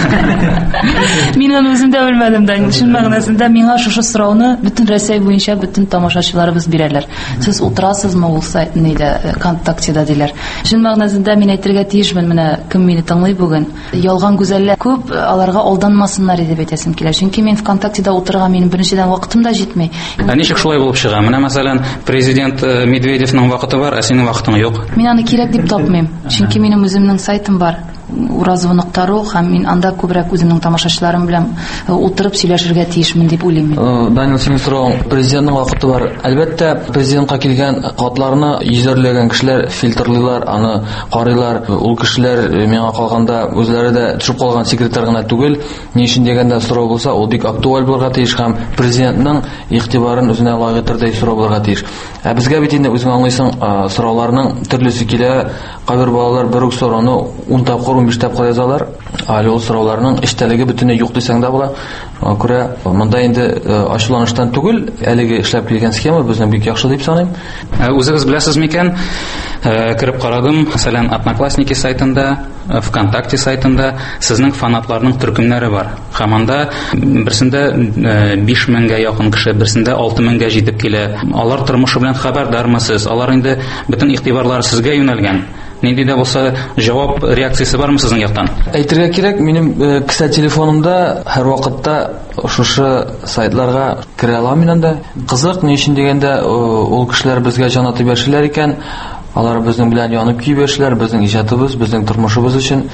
Мин аны үзем дә белмәдем дә. Шун мәгънәсендә миңа шушы сорауны бөтен Россия буенча бөтен тамашачыларыбыз бирәләр. Сез утырасызмы ул сайтында, ВКонтактеда диләр. Шун мәгънәсендә мин әйтергә тиешмен, менә кем мине тыңлый бүген. Ялган гүзәлләр күп, аларга алданмасыннар дип әйтәсем килә. Чөнки мин ВКонтактеда утырган, минем беренчедән вакытым да җитмәй. Ничек шулай булып чыга? Менә мәсәлән, президент Медведевның вакыты бар, ә синең вакытың юк. Мин аны кирәк дип тапмыйм. Чөнки минем үземнең сайтым бар. Уразова.ру, һәм мин анда күбрәк үземнең тамашачыларым белән утырып сөйләшергә тиешмен дип уйлыйм. Данил, синең сорауың, президентның вакыты бар. Әлбәттә, президентка килгән хатларны йөзәрләгән кешеләр фильтрлыйлар, аны карыйлар. Ул кешеләр миңа калганда үзләре дә төшеп калган секретарь гына түгел, ни өчен дигәндә сорау булса, ул бик актуаль булырга тиеш һәм президентның игътибарын үзенә лаек итәрдәй сорау булырга тиеш. Ә безгә бит инде үзең аңлыйсың, сорауларның төрлесе килә. Кайбер балалар бер үк сорауны 10 тапкыр 15 тапкыр язалар. Әле ул сорауларның эчтәлеге бөтенләй юк дисәң дә була. Шуңа күрә монда инде ачуланыштан түгел, әлеге эшләп килгән схема безнең бик яхшы дип саныйм. Үзегез беләсез микән? Кирип карадым, мәсәлән, Одноклассники сайтында, ВКонтакте сайтында сезнең фанатларның төркемнәре бар. Һәм анда берсендә 5000-гә якын кеше, берсендә 6000-гә җитеп килә. Алар тормышы белән хәбәрдармысыз? Алар инде бөтен игътибарлары сезгә юнәлгән. Нинди дә булса җавап реакциясе бармы сезнең яктан? Әйтергә кирәк, минем кесә телефонымда һәр вакытта шушы сайтларга керә алам мин анда. Кызык, ни өчен дигәндә, ул кешеләр безгә җан атып яшиләр икән. Алар безнең белән янып киеп яшиләр, безнең иҗатыбыз, безнең тормышыбыз өчен.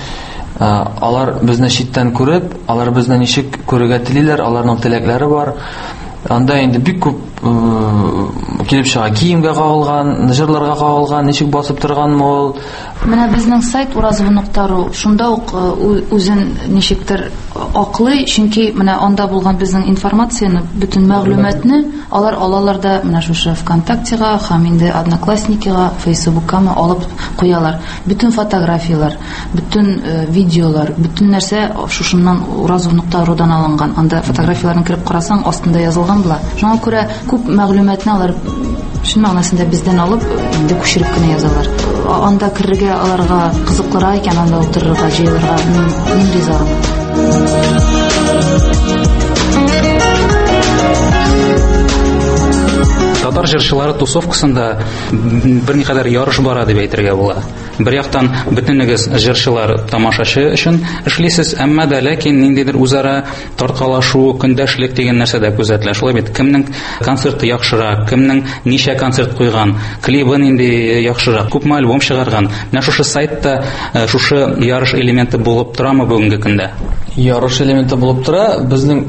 Алар безне читтән күреп, алар безне ничек күрергә телиләр, аларның теләкләре бар. Анда инде бик күп килеп чыга, киемгә кагылган, җырларга кагылган, ничек басып торганмы ул. Менә безнең сайт urazov.ru шунда ук үзен ничектер аклый, чөнки менә анда булган безнең информацияне, бөтен мәгълүматны алар алалар да менә шушы ВКонтактега, һәм инде Одноклассникига, Фейсбукка алып куялар. Бөтен фотографиялар, бөтен видеолар, бөтен нәрсә шушыннан urazov.ru-дан алынган. Анда фотографияларын кирип карасаң, астында язылган була. Шуңа күрә күп мәгълүматны алар шул мәгънәсендә бездән алып, инде күчереп кенә язалар. Анда кирергә аларга кызыклырак икән, анда утырырга, җыелырга мин ризамын. Татар җырчылары тусовкасында берникадәр ярыш бара дип әйтергә була. Бер яктан бөтенегез җырчылар тамашачы өчен эшлисез, әмма дә ләкин ниндидер үзара тарткалашу, көндәшлек дигән нәрсә дә күзәтелә. Шулай бит, кемнең концерты яхшырак, кемнең ничә концерт куйган, клибы нинди яхшырак, күпме альбом чыгарган. Менә шушы сайтта шушы ярыш элементы булып торамы бүгенге көндә? Ярыш элементы булып тора. Безнең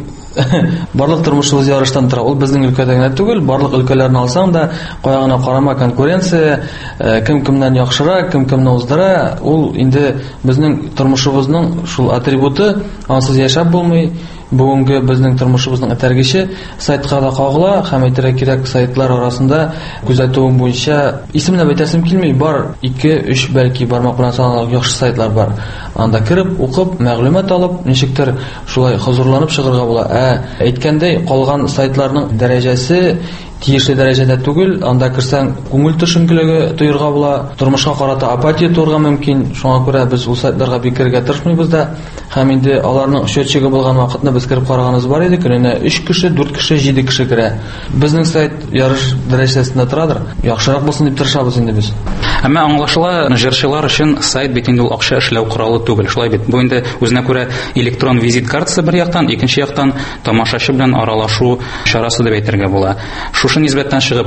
барлык тормышыбыз ярыштан тора. Ул безнең өлкәдә генә түгел, барлык өлкәләрне алсаң да, каягына карама конкуренция, кем кемнән яхшырак, кем кемне уздыра, ул инде безнең тормышыбызның шул атрибуты, ансыз яшәп булмый. Бүгенге безнең тормышыбызның этәргече сайтка да кагыла, һәм әйтергә кирәк, сайтлар арасында күзәтүем буенча исемне әйтәсем килми, бар 2-3 бәлки бармак белән санарлык яхшы сайтлар бар. Анда кирип, укып, мәгълүмат алып, ничектер шулай хозурланып чыгарга була. Әйткәндәй, калган сайтларның дәрәҗәсе тиешле дәрәҗәдә түгел, анда кирсәң күңел төшенкелеге тоерга була, тормышка карата апатия турга мөмкин. Шуңа күрә без ул сайтларга бикергә тырышмыйбыз да, һәм инде аларның счетчигы булган вакытны без кирип караганыбыз бар иде, көненә 3 кеше, 4 кеше, 7 кеше керә. Безнең сайт ярыш дәрәҗәсендә торадыр. Яхшырак булсын дип тырышабыз инде без. Әмма аңлашыла, җырчылар өчен сайт бит инде ул акча эшләү коралы түгел. Шулай бит, бу инде үзенә күрә электрон визит картасы бер яктан, икенче яктан тамашачы белән аралашу чарасы дип әйтергә була. Шушы нисбәттән чыгып,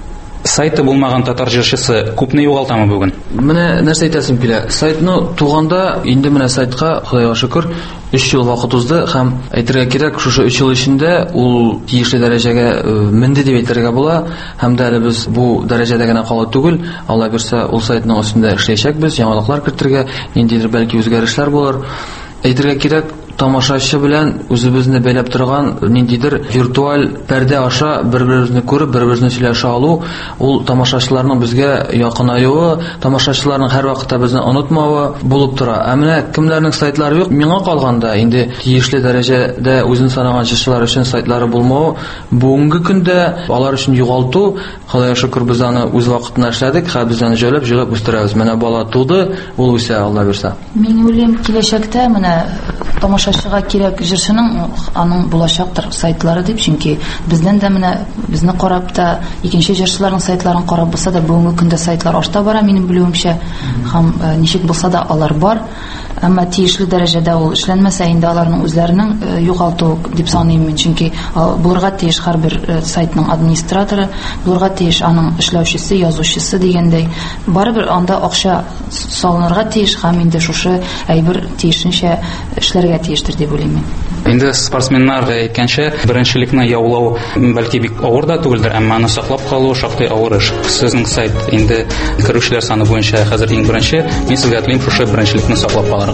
сайты булмаган татар җырчысы күпне югалтамы бүген? Менә нәрсә әйтәсем килә. Сайтны туганда инде менә сайтка, Худага шөкер, 3 ел вакыт узды, һәм әйтергә кирәк, шушы 3 ел эчендә ул тиешле дәрәҗәгә менде дип әйтергә була, һәм дә әле без бу дәрәҗәдә генә кала түгел, Алла бирсә, ул сайтның өстендә эшләячәкбез, яңалыклар кертергә, ниндидер бәлки үзгәрешләр булыр. Әйтергә кирәк, тамашачы белән үзебезне бәйләп торган ниндидер виртуаль пәрдә аша бер-беребезне күреп, бер-беребезне сөйләшә алу, ул тамашачыларның безгә якынаюы, тамашачыларның һәр вакытта безне онытмавы булып тора. Ә менә кемнәрнең сайтлары юк, миңа калганда инде тиешле дәрәҗәдә үзен санаган җырчылар өчен сайтлары булмау, бүгенге көндә алар өчен югалту, Худаga шөкер, без аны үз вакытында эшләдек, һәм без аны җәлеп җыгып үстерәбез. Менә бала туды, ул үсә, Алла бирсә. Мин уйлыйм, киләчәктә менә тамашачыга кирәк җырчының аның булачактыр сайтлары дип, чөнки бездән дә менә безне карап та икенче җырчыларның сайтларын карап булса да, бүгенге көндә сайтлар арта бара минем белүемчә, һәм ничек булса да алар бар. Әмма тиешле дәрәҗәдә ул эшләнмәсә, инде аларның үзләренең югалту дип саныйм мин, чөнки булырга тиеш һәрбер сайтның администраторы, булырга тиеш аның эшләүчесе, язучысы дигәндәй, барыбер анда акча салынырга тиеш, һәм инде шушы әйбер тиешенчә эшләргә тиештер дип уйлыйм мин. Инде спортсменнар әйткәнчә, беренчелекне яулау бәлки бик авыр да түгелдер, әмма аны саклап калу шактый авыр эш. Сезнең сайт инде керүчеләр саны буенча хәзер иң беренче, мин сезгә телим шушы беренчелекне саклап калырга.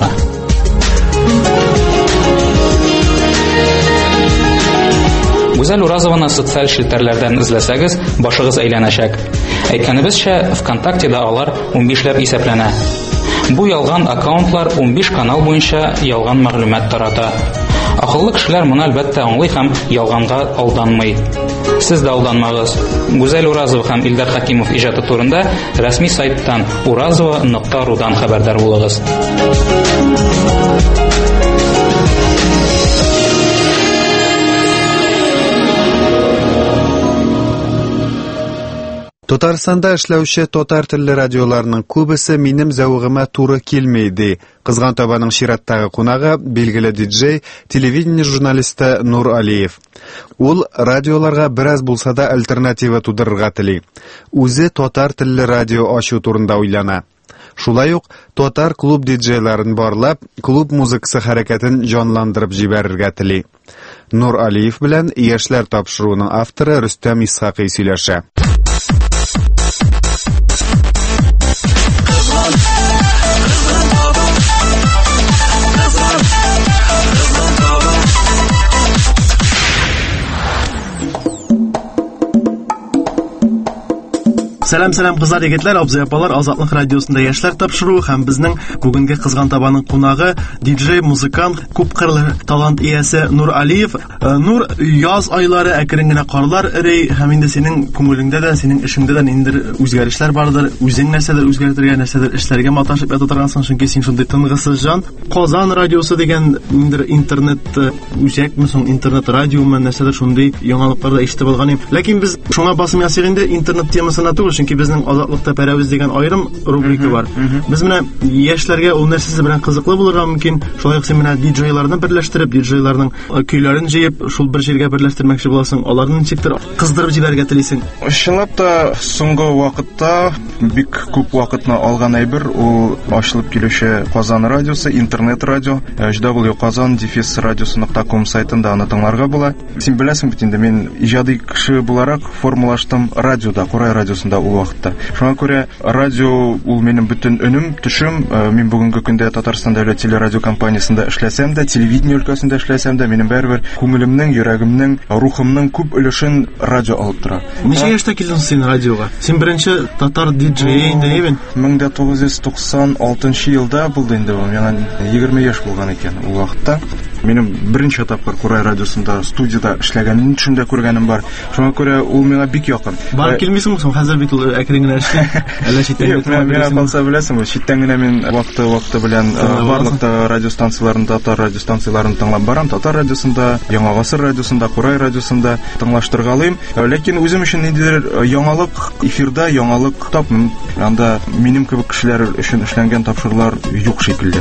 Гүзәл Уразованы социаль челтәрләрдән эзләсәгез, башыгыз әйләнәчәк. Әйткәнебезчә, ВКонтактеда алар 15ләп исәпләнә. Бу ялган аккаунтлар 15 канал буенча ялган мәгълүмат тарата. Акыллы кешеләр моны әлбәттә аңлый һәм ялганга алданмый. Сез дә алданмагыз. Гүзәл Уразова һәм Илдар Хакимов иҗаты турында рәсми сайттан urazova.ru-дан хәбәрдар булыгыз. Татарстанда эшләүче татар телле радиоларның күбесе минем зәвыгыма туры килмәйди. Кызган табаның чираттагы кунагы билгеле диджей, телевидение журналисты Нур Алиев. Ул радиоларга бераз булса да альтернатива тудырырга тели. Үзе татар телле радио ачу турында уйлана. Шулай ук татар клуб диджейларын барлап, клуб музыкасы хәрәкәтен җанландырып җибәрергә тели. Нур Алиев белән яшьләр тапшыруының авторы Рөстәм Исхакый сөйләшә. Сәлам кызлар, егетләр, абзый апалар, Азатлык радиосында яшьләр тапшыру һәм безнең бүгенге кызган табаның кунагы диджей, музыкант, күп кырлы талант иясе Нур Алиев. Нур, яз айлары әкрен генә карлар эрей һәм инде синең күңелеңдә дә, синең эшеңдә дә инде үзгәрешләр бардыр. Үзең нәрсәдер үзгәртергә, нәрсәдер эшләргә маташып ята торгансың, чөнки син шундый тынгысыз җан. Казан радиосы дигән инде интернет үзәкме соң, интернет радиомы, нәрсәдер шундый яңалыкларда ишетеп алган идем. Ләкин без шуңа басым ясыйк инде интернет темасына түгел, чөнки безнең Азатлыкта пәрәвез дигән аерым рубрика бар. Без менә яшьләргә ул нәрсәсе белән кызыклы булырга мөмкин. Шулай ук син менә диджейларны берләштереп, диджейларның көйләрен җыеп, шул бер җиргә берләштермәкче буласың. Аларны ничектер кыздырып җибәрергә телисең? Чынлап та соңгы вакытта бик күп вакытны алган әйбер ул ачылып килүче Казан радиосы, интернет радио. www.kazan-radiosu.com сайтында аны тыңларга була. Син беләсең бит инде мин иҗади кеше буларак формалаштым радиода, Курай радиосында ул вакытта. Шуңа күрә радио ул минем бөтен өнем, төшем. Мин бүгенге көндә Татарстан дәүләт телерадио компаниясендә эшләсәм дә, телевидение өлкәсендә эшләсәм дә, минем бәрбер күңелемнең, йөрәгемнең, рухымның күп өлешен радио алып тора. Ничә яшьтә килдең син радиога? Син беренче татар диджей инде нибен? 1996 елда булды инде ул. Яңа 20 яшь булган икән ул вакытта. Минем беренче тапкыр Курай радиосында студияда эшләгәнен төшендә күргәнем бар. Шуңа күрә ул миңа бик якын. Бар килмисең соң хәзер бит ул әкрен генә эшли. Әллә читтән генә калса беләсең, читтән генә мин вакыты белән барлык радиостанцияларында, татар радиостанцияларын тыңлап барам. Татар радиосында, Яңа Гасыр радиосында, Курай радиосында тыңлаштыргалыйм. Ләкин үзем өчен ниндидер яңалык, эфирда яңалык тапмыйм. Анда минем кебек кешеләр өчен эшләнгән тапшырулар юк шикелле.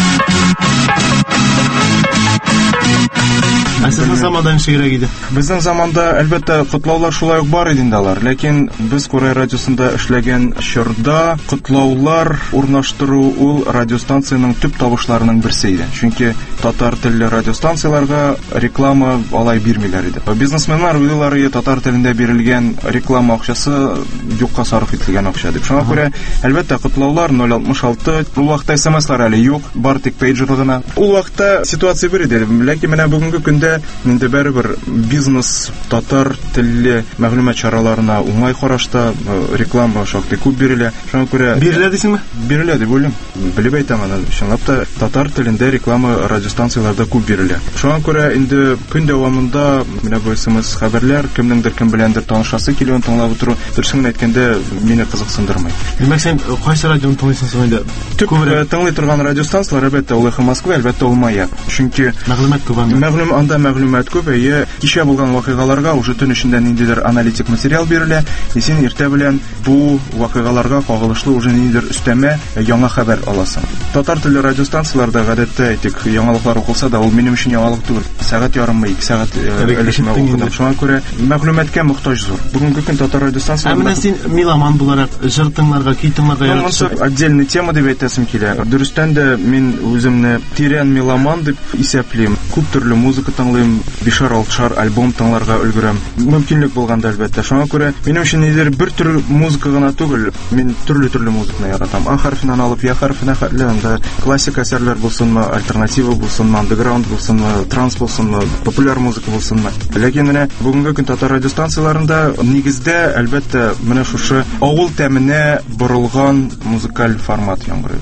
Сезнең заманда ничегрәк иде? Безнең заманда әлбәттә котлаулар шулай ук бар иде инде алар, ләкин без Курай радиосында эшләгән чорда котлаулар урнаштыру ул радиостанциянең төп табышларының берсе иде. Чөнки татар телле радиостанцияларга реклама алай бирмиләр иде. Бизнесменнар уйлыйлар, татар телендә бирелгән реклама акчасы юкка сарыф ителгән акча дип. Шуңа күрә әлбәттә котлаулар 066, ул вакытта SMS-лар әле юк, бар тик пейджер гына. Ул вакытта ситуация бер иде, ләкин менә бүгенге көндә инде бәрбер бизнес татар телле мәгълүмат чараларына уңай карашта реклама шактый күп бирелә. Шуңа күрә бирелә дисеңме? Бирелә дип уйлыйм. Белеп әйтәм аны. Чынлап та татар телендә реклама радиостанцияларда күп бирелә. Шуңа күрә инде көн дәвамында менә бу SMS хәбәрләр кемнеңдер кем беләндер танышасы килүен тыңлап утыру, дөресен әйткәндә мине кызыксындырмый. Димәк, син кайсы радионы тыңлыйсың соң инде? Күбрәк тыңлый торган радиостанциялар әлбәттә ул Москва, әлбәттә ул Маяк. Чөнки мәгълүмат күп анда мәгълүмат күп, кичә булган вакыйгаларга уже төн эчендә ниндидер аналитик материал бирелә, син иртә белән бу вакыйгаларга кагылышлы уже ниндидер өстәмә яңа хәбәр аласың. Татар телле радиостанцияларда гадәттә әйтик, яңалыклар укылса да, ул минем өчен яңалык түгел. Сәгать ярымы, 2 сәгать элешмә укыдым. Шуңа күрә мәгълүматкә мохтаҗ зур. Бүгенге көн татар радиостанцияларында менә син меломан буларак җыр тыңларга, көй тыңларга яратасың. Отдельный тема дип әйтәсем килә. Дөрестән дә мин үземне тирән меломан дип исәплим. Күп төрле музыка тыңлыйм, 5-6 альбом тыңларга өлгерәм. Мөмкинлек булганда әлбәттә. Шуңа күрә минем өчен нидер бер төр музыка гына түгел, мин төрле музыканы яратам. А хәрфеннән алып, я хәрфенә хәтле, анда классик әсәрләр булсынмы, альтернатива булсынмы, андеграунд булсынмы, транс булсынмы, популяр музыка булсынмы. Ләкин менә бүгенге көн татар радиостанцияларында нигездә әлбәттә менә шушы авыл тәменә борылган музыкаль формат яңгырый.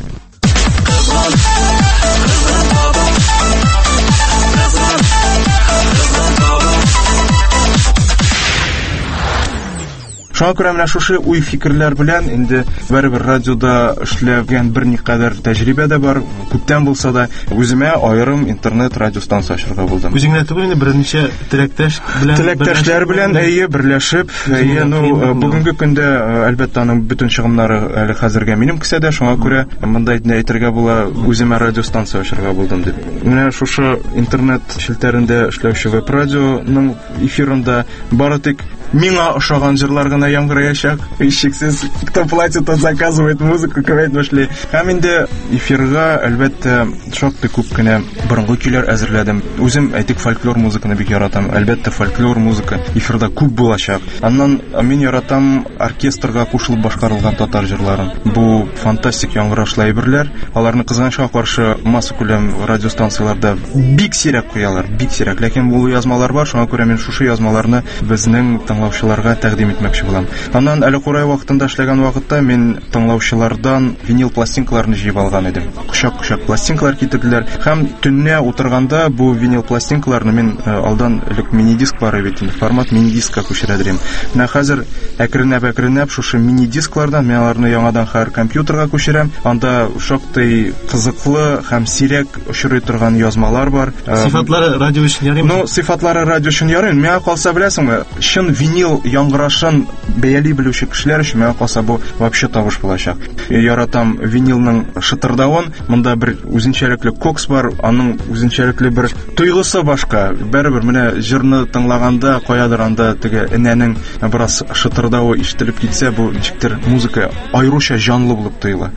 Шуңа күрә менә шушы уй фикерләр белән инде бәрбер радиода эшләгән берникадәр тәҗрибә дә бар, күптән булса да үземә аерым интернет радиостанция ачарга булдым. Үзеңә түгел инде берничә теләктәшләр белән берләшеп, бүгенге көндә әлбәттә аның бөтен чыгымнары әле хәзергә минем кесәдә, шуңа күрә монда әйтергә була, үземә радиостанция ачарга булдым дип. Менә шушы интернет челтәрендә эшләүче веб радионың эфирында бары тик миңа ошаган җырлар гына яңгыраячак. Һичшиксез, кто платит, тот заказывает музыку, кебек башлый. Һәм инде эфирга әлбәттә шактый күп кенә борынгы көйләр әзерләдем. Үзем әйтик фольклор музыканы бик яратам. Әлбәттә фольклор музыка эфирда күп булачак. Аннан мин яратам оркестрга кушылып башкарылган татар җырларын. Бу фантастик яңгырашлы әйберләр. Аларны кызганычка каршы масса күләм радиостанцияларда бик сирәк куялар, бик сирәк. Ләкин бу язмалар бар, шуңа күрә мин шушы язмаларны безнең тыңлаучыларга тәкъдим итмәкче булам. Аннан әле курай вакытында эшләгән вакытта мин тыңлаучылардан винил пластинкаларны җыеп алган идем. Кушак-кушак пластинкалар китерделәр. Һәм төнне утырганда бу винил пластинкаларны мин алдан элек мини-диск бар иде, формат мини-дискка күчерәдем. Менә хәзер әкренләп шушы мини-дисклардан мин аларны яңадан һәр компьютерга күчерәм. Анда шактый кызыклы һәм сирәк очрый торган язмалар бар. Сыйфатлары радио өчен ярыймы? Ну, сыйфатлары радио өчен ярый. Миңа калса, беләсеңме, чын винил яңгырашын бәяли белүче кешеләр өчен миңа калса бу вообще табыш булачак. Яратам винилның шытырдавын. Монда бер үзенчәлекле кокс бар, аның үзенчәлекле бер тойгысы башка. Бәрбер менә җырны тыңлаганда каядыр анда теге энәнең бераз шытырдавы ишетелеп китсә, бу ничектер музыка айруча җанлы булып тоела.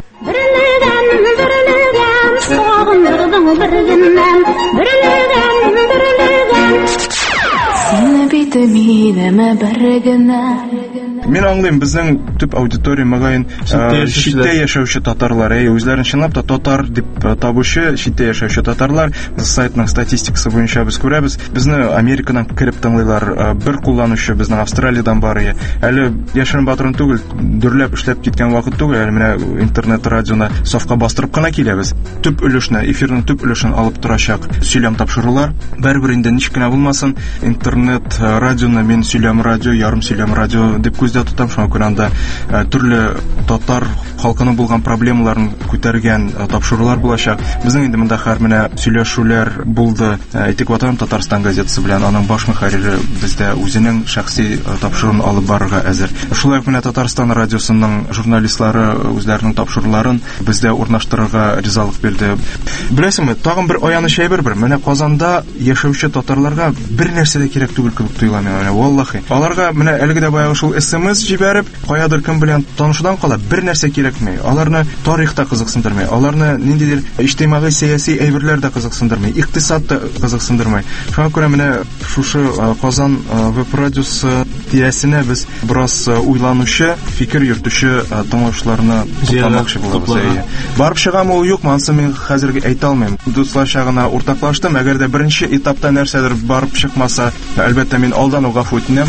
Мин аңлыйм, безнең төп аудитория мөгаен читтә яшәүче татарлар, үзләрен чынлап та татар дип табучы читтә яшәүче татарлар. Сайтның статистикасы буенча без күрәбез, безне Америкадан кирип тыңлыйлар. Бер кулланучы безнең Австралиядән бар иде. Әле яшерен батырын түгел, дөрләп эшләп киткән вакыт түгел, әле менә интернет радионы сафка бастырып кына киләбез. Төп өлешне, эфирның төп өлешен алып торачак сөйләм тапшырулар. Бәрбер инде ничек кенә булмасын, интернет радионы мин сөйләм радио, ярым сөйләм радио дип күздә тотам. Шуңа күрә анда төрле татар халкының булган проблемаларын күтәргән тапшырулар булачак. Безнең инде монда һәр менә сөйләшүләр булды. Әйтик, Ватан Татарстан газетасы белән аның баш мөхәррире бездә үзенең шәхси тапшыруын алып барырга әзер. Шулай ук менә Татарстан радиосының журналистлары үзләренең тапшыруларын бездә урнаштырырга ризалык бирде. Беләсеңме, тагын бер аяныч әйбер бер. Менә Казанда яшәүче татарларга бер нәрсә дә кирәк түгел кебек тоела миңа. Валлаһи. Аларга менә әлеге дә баягы шул SMS җибәреп, каядыр кем белән танышудан кала бер нәрсә кирәкми. Аларны тарихта кызыксындырмый. Аларны ниндидер иҗтимагый сәяси әйберләр дә кызыксындырмый. Икътисад та кызыксындырмый. Шуңа күрә менә шушы Казан веб радиосы тирәсенә без бераз уйланучы, фикер йөртүче тыңлаучыларны топламакчы булабыз. Барып чыгамы ул юкмы, ансы мин хәзерге әйтә алмыйм. Дусларча гына уртаклаштым. Әгәр дә беренче этапта нәрсәдер барып чыкмаса, әлбәттә мин алдан ук гафу үтенәм.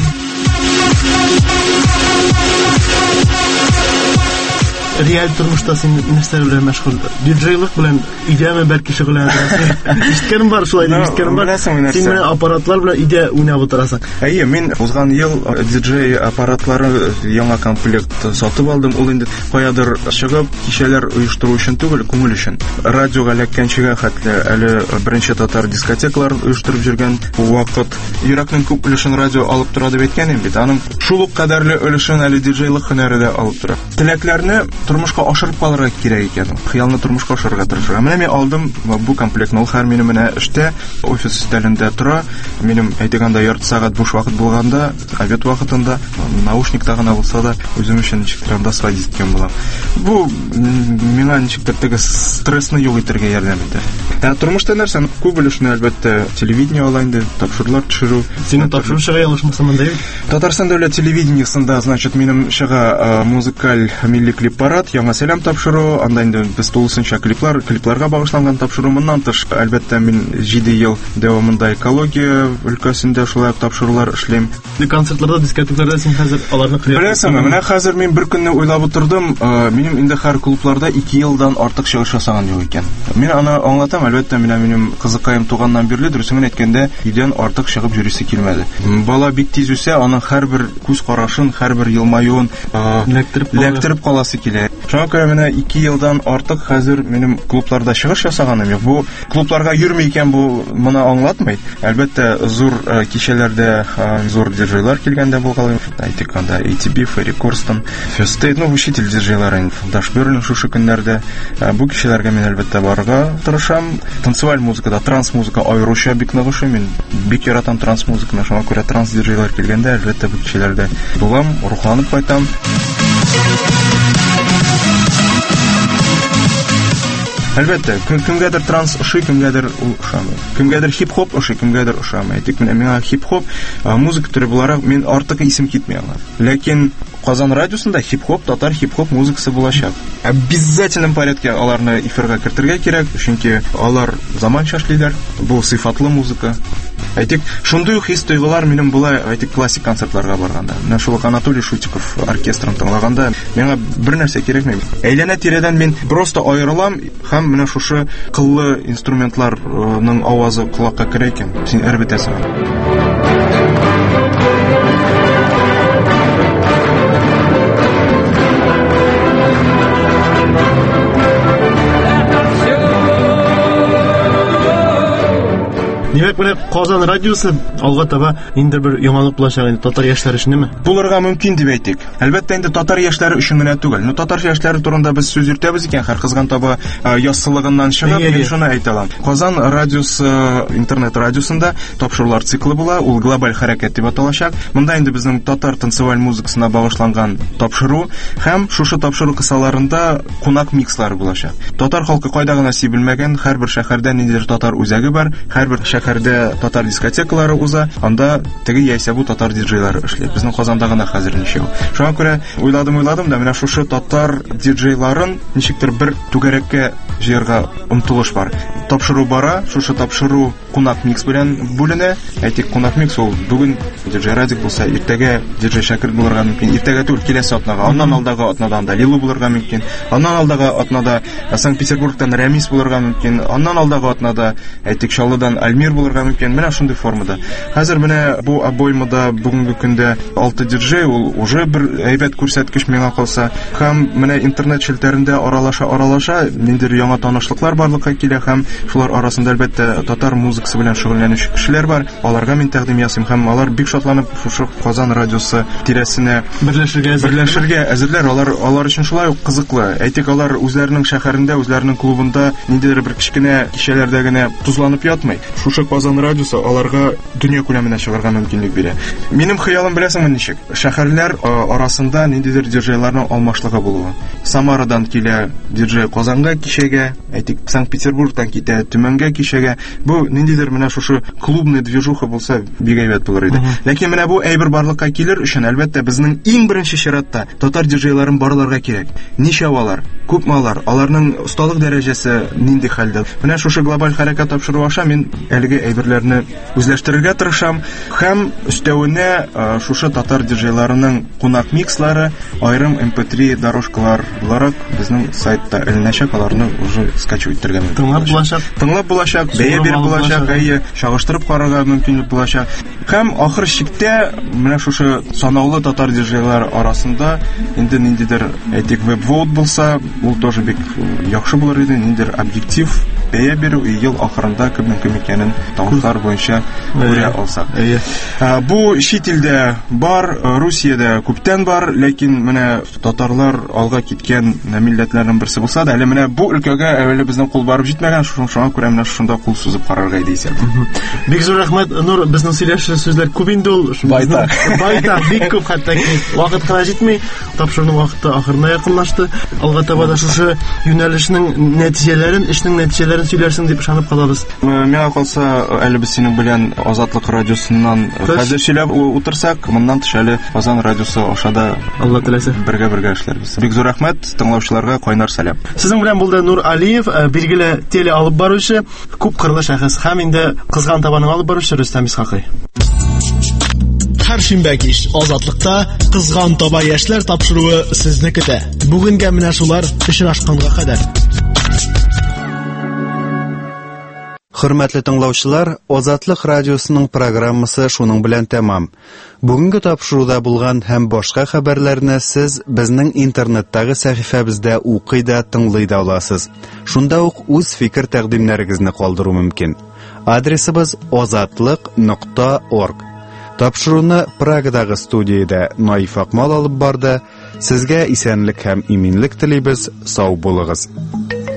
Реаль тормышта син нәрсәләр белән мәшгуль? Диджейлык белән идеяме бәлки шөгыльләнәсең. Ишеткәнем бар шулай дип ишеткәнем бар. Син менә аппаратлар белән идея уйнап утырасың. Әйе, мин узган ел диджей аппаратлары яңа комплект сатып алдым. Ул инде каядыр чыгып кичәләр оештыру өчен түгел, күңел өчен. Радиога эләккәнчегә хәтле әле беренче татар дискотекаларын оештырып жүргән вакыт йөрәкнең күп өлешен радио алып тора дип әйткәнем бит. Аның шул ук кадәрле өлешен әле диджейлык һөнәре дә алып тора. Теләкләрне тормышка ашырып калырга кирәк икән. Хыялны тормышка ашырырга тырышырга. Менә мин алдым бу комплектны. Ул һәр минем менә эштә, офис өстәлендә тора. Минем әйтегәндә ярты сәгать буш вакыт булганда, обед вакытында наушникта гына булса да үзем өчен ничектер анда сводить иткән булам. Бу миңа ничектер теге стрессны юк итәргә ярдәм итә. Тормышта нәрсә күп өлешне әлбәттә телевидение ала инде, тапшырулар төшерү. Синең тапшырышыга ялгышмаса монда бит. Татарстан дәүләт телевидениесында, значит, минем чыга музыкаль милли клиппар яңа сәлам тапшыру, анда инде без тулысынча клипларга багышланган тапшыру. Моннан тыш, әлбәттә, мин 7 ел дәвамында экология өлкәсендә шулай тапшырулар эшлим. Концертларда, дискотекларда син хәзер аларны кырып. Беләсеңме, менә хәзер мин бер көнне уйлап утырдым, минем инде һәр клубларда 2 елдан артык чыгыш ясаган юк икән. Мин аны аңлатам, әлбәттә, минем кызыкаем туганнан бирле дөресен әйткәндә, идән артык чыгып йөрисе килмәде. Бала бик тиз үсә, аның һәрбер күз карашын, һәрбер елмаюын ләктереп каласы килә. китә. Шуңа күрә менә 2 елдан артык хәзер минем клубларда чыгыш ясаганым юк. Бу клубларга йөрми икән, бу моны аңлатмый. Әлбәттә, зур кичәләрдә зур диджейлар килгәндә булган. Әйтик анда ATB, Ferry Corsten, Festade, ну учитель диджейлары, Дашберлин шушы көннәрдә. Бу кичәләргә мин әлбәттә барырга тырышам. Танцеваль музыкада, транс музыка аеруча бик ныгышы. Мин бик яратам транс музыканы. Шуңа күрә транс диджейлар килгәндә әлбәттә бу кичәләрдә булам, рухланып кайтам. Әлбәттә, кемгәдер транс ошый, кемгәдер ул ошамый. Кемгәдер хип-хоп ошый, кемгәдер ошамый. Әйтик, миңа хип-хоп музыка төре буларак мин артык исем китми аңа. Ләкин Казан радиосында хип-хоп, татар хип-хоп музыкасы булачак. Обязательным порядке аларны эфирга кертергә кирәк, чөнки алар заманча эшлиләр. Бу сыйфатлы музыка. Әйтик, шундый ук хис-тойгылар минем була, әйтик, классик концертларга барганда. Менә шул Анатолий Шутиков оркестрын тыңлаганда миңа бер нәрсә кирәкми. Әйләнә-тирәдән мин просто аерылам һәм менә шушы кыллы инструментларның авазы колакка керә икән. Син әрбетәсең. Димәк, менә Казан радиосы алга таба инде бер яңалык булачак инде татар яшьләре өчен, неме? Булырга мөмкин дип әйтик. Әлбәттә, инде татар яшьләре өчен генә түгел. Ну, татар яшьләре турында без сүз йөртәбез икән, һәр кызган таба яссылыгыннан чыгып, мин шуны әйтә алам. Казан радиосы интернет радиосында тапшырулар циклы була, ул глобаль хәрәкәт дип аталачак. Монда инде безнең татар танцеваль музыкасына багышланган тапшыру һәм шушы тапшыру кысаларында кунак микслары булачак. Татар халкы кайда гына сибелмәгән, һәрбер шәһәрдә ниндидер татар үзәге бар, һәрбер шәһәрдә татар дискотекалары уза, анда теге яисә бу татар диджейлары эшли. Безнең Казанда гына хәзер ничек. Шуңа күрә уйладым да менә шушы татар диджейларын ничектер бер түгәрәккә җыярга омтылыш бар. Тапшыру бара, шушы тапшыру кунак микс белән бүленә. Әйтик, кунак микс ул бүген диджей Радик булса, иртәгә диджей Шакир булырга мөмкин. Иртәгә түгел, киләсе атнага, аннан алдагы атнадан да Лилу булырга мөмкин. Аннан алдагы атнада Санкт-Петербургтан Рамис булырга мөмкин. Аннан алдагы атнада әйтик Шаллыдан Альмир булырга мөмкин. Менә шундый формада. Хәзер менә бу обоймада бүгенге көндә 6 диджей, ул уже бер әйбәт күрсәткеч миңа калса. Һәм менә интернет челтәрендә аралаша ниндидер яңа танышлыклар барлыкка килә һәм шулар арасында әлбәттә татар музыкасы белән шөгыльләнүче кешеләр бар. Аларга мин тәкъдим ясыйм һәм алар бик шатланып шушы Казан радиосы тирәсенә берләшергә әзерләр. Алар өчен шулай ук кызыклы. Әйтик, алар үзләренең шәһәрендә, үзләренең клубында ниндидер бер кичкенә кичәләрдә генә тузланып ятмый. Шушы Казан радиосы аларга дөнья күләменә чыгарга мөмкинлек бирә. Минем хыялым беләсеңме ничек? Шәһәрләр арасында ниндидер диджейларның алмашлыгы булуы. Самарадан килә диджей Казанга кичәгә, әйтик, Санкт-Петербургтан китә Төмәнгә кичәгә. Бу ниндидер менә шушы клубный движуха булса бик әйбәт булыр иде. Ләкин менә бу әйбер барлыкка килер өчен әлбәттә безнең иң беренче чиратта татар диджейларын барларга кирәк. Ничә алар? Күпме алар? Аларның осталык дәрәҗәсе нинди хәлдә? Менә шушы глобаль хәрәкәт тапшыру аша мин әлеге әйберләрне үзләштерергә тырышам һәм өстәвенә шушы татар диджейларының кунак микслары аерым MP3 дорожкалар буларак безнең сайтта эленәчәк, аларны уже скачивать итәргә мөмкин. Тыңлап булачак, бәя биреп булачак, чагыштырып карарга мөмкинлек булачак. Һәм ахыр чиктә менә шушы санаулы татар диджейлар арасында инде ниндидер әйтик веб-воут булса, ул тоже бик яхшы булыр иде, ниндидер объектив бәя бирү ел ахырында кемнең кем икәнен тавышлар буенча күрә алсак. Бу чит илдә бар, Русиядә күптән бар, ләкин менә татарлар алга киткән милләтләрнең берсе булса да, әле менә бу өлкәгә әвәле безнең кул барып җитмәгән, шуңа күрә менә шунда кул сузып карарга иде исәп. Бик зур рәхмәт, Нур, безнең сөйләшер сүзләр күп инде ул. Байтак, бик күп, хәтта вакыт кына җитми, тапшыруның вакыты ахырына якынлашты. Алга таба да шушы юнәлешнең нәтиҗәләрен, эшнең нәтиҗәләрен сөйләрсең дип ышанып калабыз. Миңа калса, әле без синең белән Азатлык радиосыннан хәзер сөйләп утырсак, моннан тыш әле Казан радиосы ашада Алла теләсә бергә эшләрбез. Бик зур рәхмәт, тыңлаучыларга кайнар сәлам. Сезнең белән булды Нур Алиев, билгеле теле алып баручы, күп кырлы шәхес һәм инде кызган табаның алып баручы Рөстәм Исхакый. Һәр шимбә кич Азатлыкта кызган таба яшьләр тапшыруы сезне көтә. Бүгенгә менә шулар очрашканга кадәр. Хөрмәтле тыңлаучылар, Азатлык радиосының программасы шуның белән тәмам. Бүгенге тапшыруда булган һәм башка хәбәрләрне сез безнең интернеттагы сәхифәбездә укый да, тыңлый да аласыз. Шунда ук үз фикер тәкъдимнәрегезне калдыру мөмкин. Адресыбыз azatliq.org. Тапшыруны Прагадагы студиядә Наиф Акмал алып барды. Сезгә исәнлек һәм иминлек телибез. Сау булыгыз.